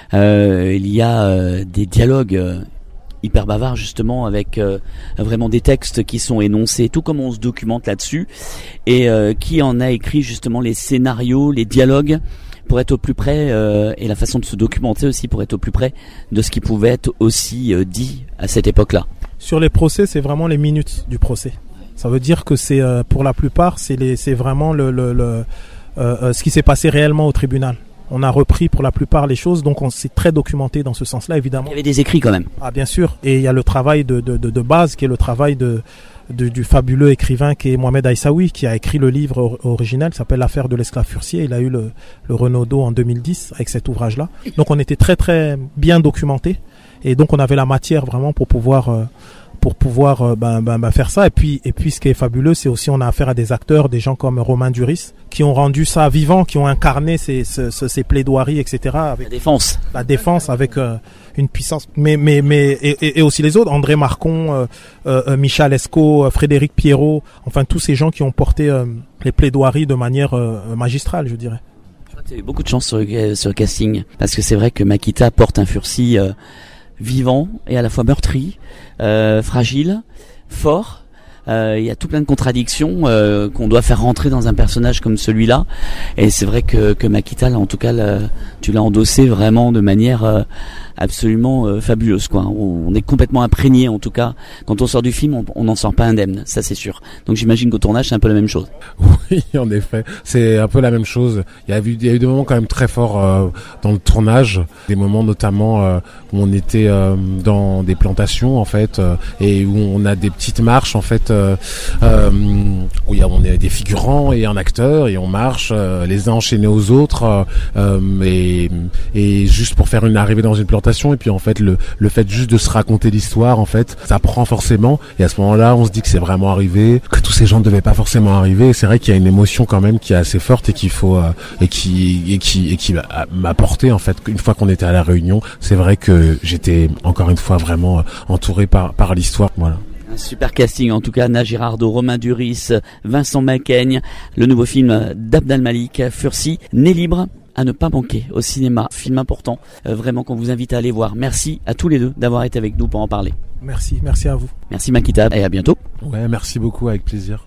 euh, il y a euh, des dialogues euh, hyper bavards justement, avec euh, vraiment des textes qui sont énoncés, tout comme on se documente là-dessus, et euh, qui en a écrit justement les scénarios, les dialogues, pour être au plus près, euh, et la façon de se documenter aussi pour être au plus près de ce qui pouvait être aussi euh, dit à cette époque-là. Sur les procès, c'est vraiment les minutes du procès. Ça veut dire que c'est euh, pour la plupart, c'est, les, c'est vraiment le, le, le, euh, euh, ce qui s'est passé réellement au tribunal. On a repris pour la plupart les choses, donc on s'est très documenté dans ce sens-là, évidemment. Il y avait des écrits quand même. Ah bien sûr, et il y a le travail de, de, de, de base qui est le travail de, de, du fabuleux écrivain qui est Mohamed Aïssaoui, qui a écrit le livre original qui s'appelle L'affaire de l'esclave Fursier. Il a eu le, le Renaudot en deux mille dix avec cet ouvrage-là. Donc on était très très bien documenté, et donc on avait la matière vraiment pour pouvoir... Euh, pour pouvoir euh, ben, ben, ben faire ça. Et puis, et puis ce qui est fabuleux, c'est aussi on a affaire à des acteurs, des gens comme Romain Duris, qui ont rendu ça vivant, qui ont incarné ces, ces, ces plaidoiries, et cetera. Avec la défense. La défense avec euh, une puissance. Mais, mais, mais et, et aussi les autres, André Marcon, euh, euh, Michel Esco, euh, Frédéric Pierrot, enfin tous ces gens qui ont porté euh, les plaidoiries de manière euh, magistrale, je dirais. Tu as eu beaucoup de chance sur le, sur le casting, parce que c'est vrai que Makita porte un Fursi euh, vivant et à la fois meurtri, euh, fragile, fort. Il euh, y a tout plein de contradictions euh, qu'on doit faire rentrer dans un personnage comme celui-là. Et c'est vrai que, que Makita, là, en tout cas, là, tu l'as endossé vraiment de manière euh, absolument euh, fabuleuse, quoi. On, on est complètement imprégné, en tout cas. Quand on sort du film, on n'en sort pas indemne, ça c'est sûr. Donc j'imagine qu'au tournage, c'est un peu la même chose. Oui, en effet, c'est un peu la même chose. Il y a eu, il y a eu des moments quand même très forts euh, dans le tournage, des moments notamment euh, où on était euh, dans des plantations en fait, euh, et où on a des petites marches en fait, euh, euh, où il y a, on est des figurants et un acteur et on marche euh, les uns enchaînés aux autres, euh, et, et juste pour faire une arrivée dans une plantation. Et puis en fait le le fait juste de se raconter l'histoire, en fait, ça prend forcément. Et à ce moment-là, on se dit que c'est vraiment arrivé, que tous ces gens ne devaient pas forcément arriver. Et c'est vrai qu'il y a une émotion quand même qui est assez forte et qu'il faut euh, et qui et qui et qui m'a porté en fait. Une fois qu'on était à la Réunion, c'est vrai que j'étais encore une fois vraiment entouré par par l'histoire. Voilà. Un super casting en tout cas, Anna Girardot, Romain Duris, Vincent Macaigne, le nouveau film d'Abd al-Malik, Fursi, né libre, à ne pas manquer au cinéma, film important, euh, vraiment qu'on vous invite à aller voir. Merci à tous les deux d'avoir été avec nous pour en parler. Merci, merci à vous. Merci Makita et à bientôt. Ouais, merci beaucoup, avec plaisir.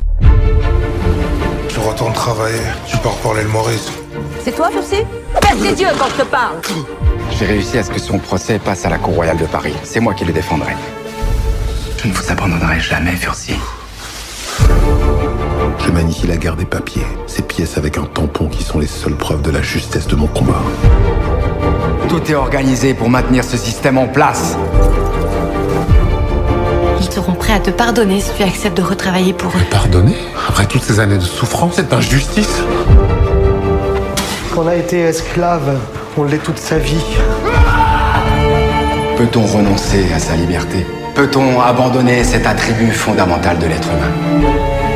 Je retourne travailler, tu pars pour l'île Maurice. C'est toi, Fursi? Baisse les yeux quand je te parle. J'ai réussi à ce que son procès passe à la Cour royale de Paris. C'est moi qui le défendrai. Je ne vous abandonnerai jamais, Furcy. Je mène ici la guerre des papiers. Ces pièces avec un tampon qui sont les seules preuves de la justesse de mon combat. Tout est organisé pour maintenir ce système en place. Ils seront prêts à te pardonner si tu acceptes de retravailler pour eux. Pardonner? Après toutes ces années de souffrance, cette injustice? Quand on a été esclave, on l'est toute sa vie. Peut-on renoncer à sa liberté? Peut-on abandonner cet attribut fondamental de l'être humain?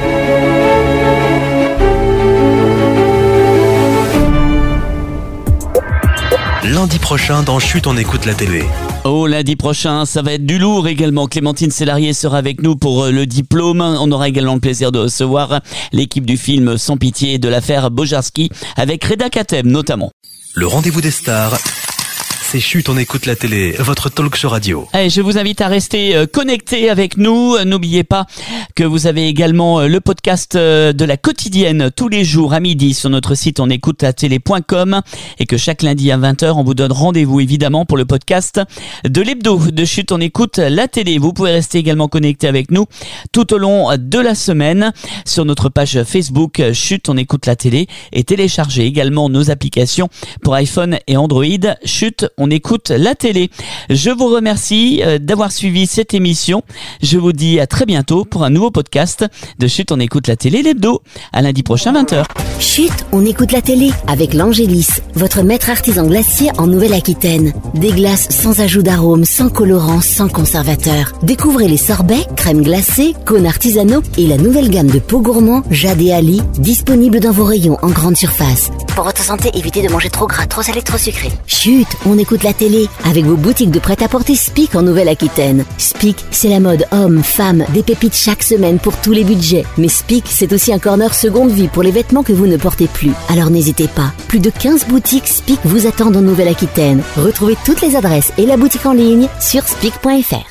Lundi prochain dans Chut, on écoute la télé. Oh, lundi prochain, ça va être du lourd également. Clémentine Célarié sera avec nous pour le diplôme. On aura également le plaisir de recevoir l'équipe du film Sans pitié de l'affaire Bojarski avec Reda Kateb notamment. Le rendez-vous des stars, c'est Chut, on écoute la télé, votre talk show radio. Allez, je vous invite à rester connectés avec nous. N'oubliez pas que vous avez également le podcast de la quotidienne tous les jours à midi sur notre site on écoute la télé point com et que chaque lundi à vingt heures, on vous donne rendez-vous évidemment pour le podcast de l'hebdo de Chut, on écoute la télé. Vous pouvez rester également connectés avec nous tout au long de la semaine sur notre page Facebook Chut, on écoute la télé et télécharger également nos applications pour iPhone et Android. Chut, on écoute la télé. Je vous remercie d'avoir suivi cette émission. Je vous dis à très bientôt pour un nouveau podcast de Chut, on écoute la télé, l'hebdo. À lundi prochain, vingt heures. Chut, on écoute la télé avec l'Angélis, votre maître artisan glacier en Nouvelle-Aquitaine. Des glaces sans ajout d'arôme, sans colorant, sans conservateur. Découvrez les sorbets, crèmes glacées, cônes artisanaux et la nouvelle gamme de pots gourmands Jade et Ali, disponible dans vos rayons en grande surface. Pour votre santé, évitez de manger trop gras, trop salé, trop sucré. Chut, on écoute la télé avec vos boutiques de prêt-à-porter Spic en Nouvelle-Aquitaine. Spic, c'est la mode homme, femme, des pépites chaque semaine pour tous les budgets. Mais Spic, c'est aussi un corner seconde vie pour les vêtements que vous ne portez plus. Alors n'hésitez pas. Plus de quinze boutiques Spic vous attendent en Nouvelle-Aquitaine. Retrouvez toutes les adresses et la boutique en ligne sur spic point f r.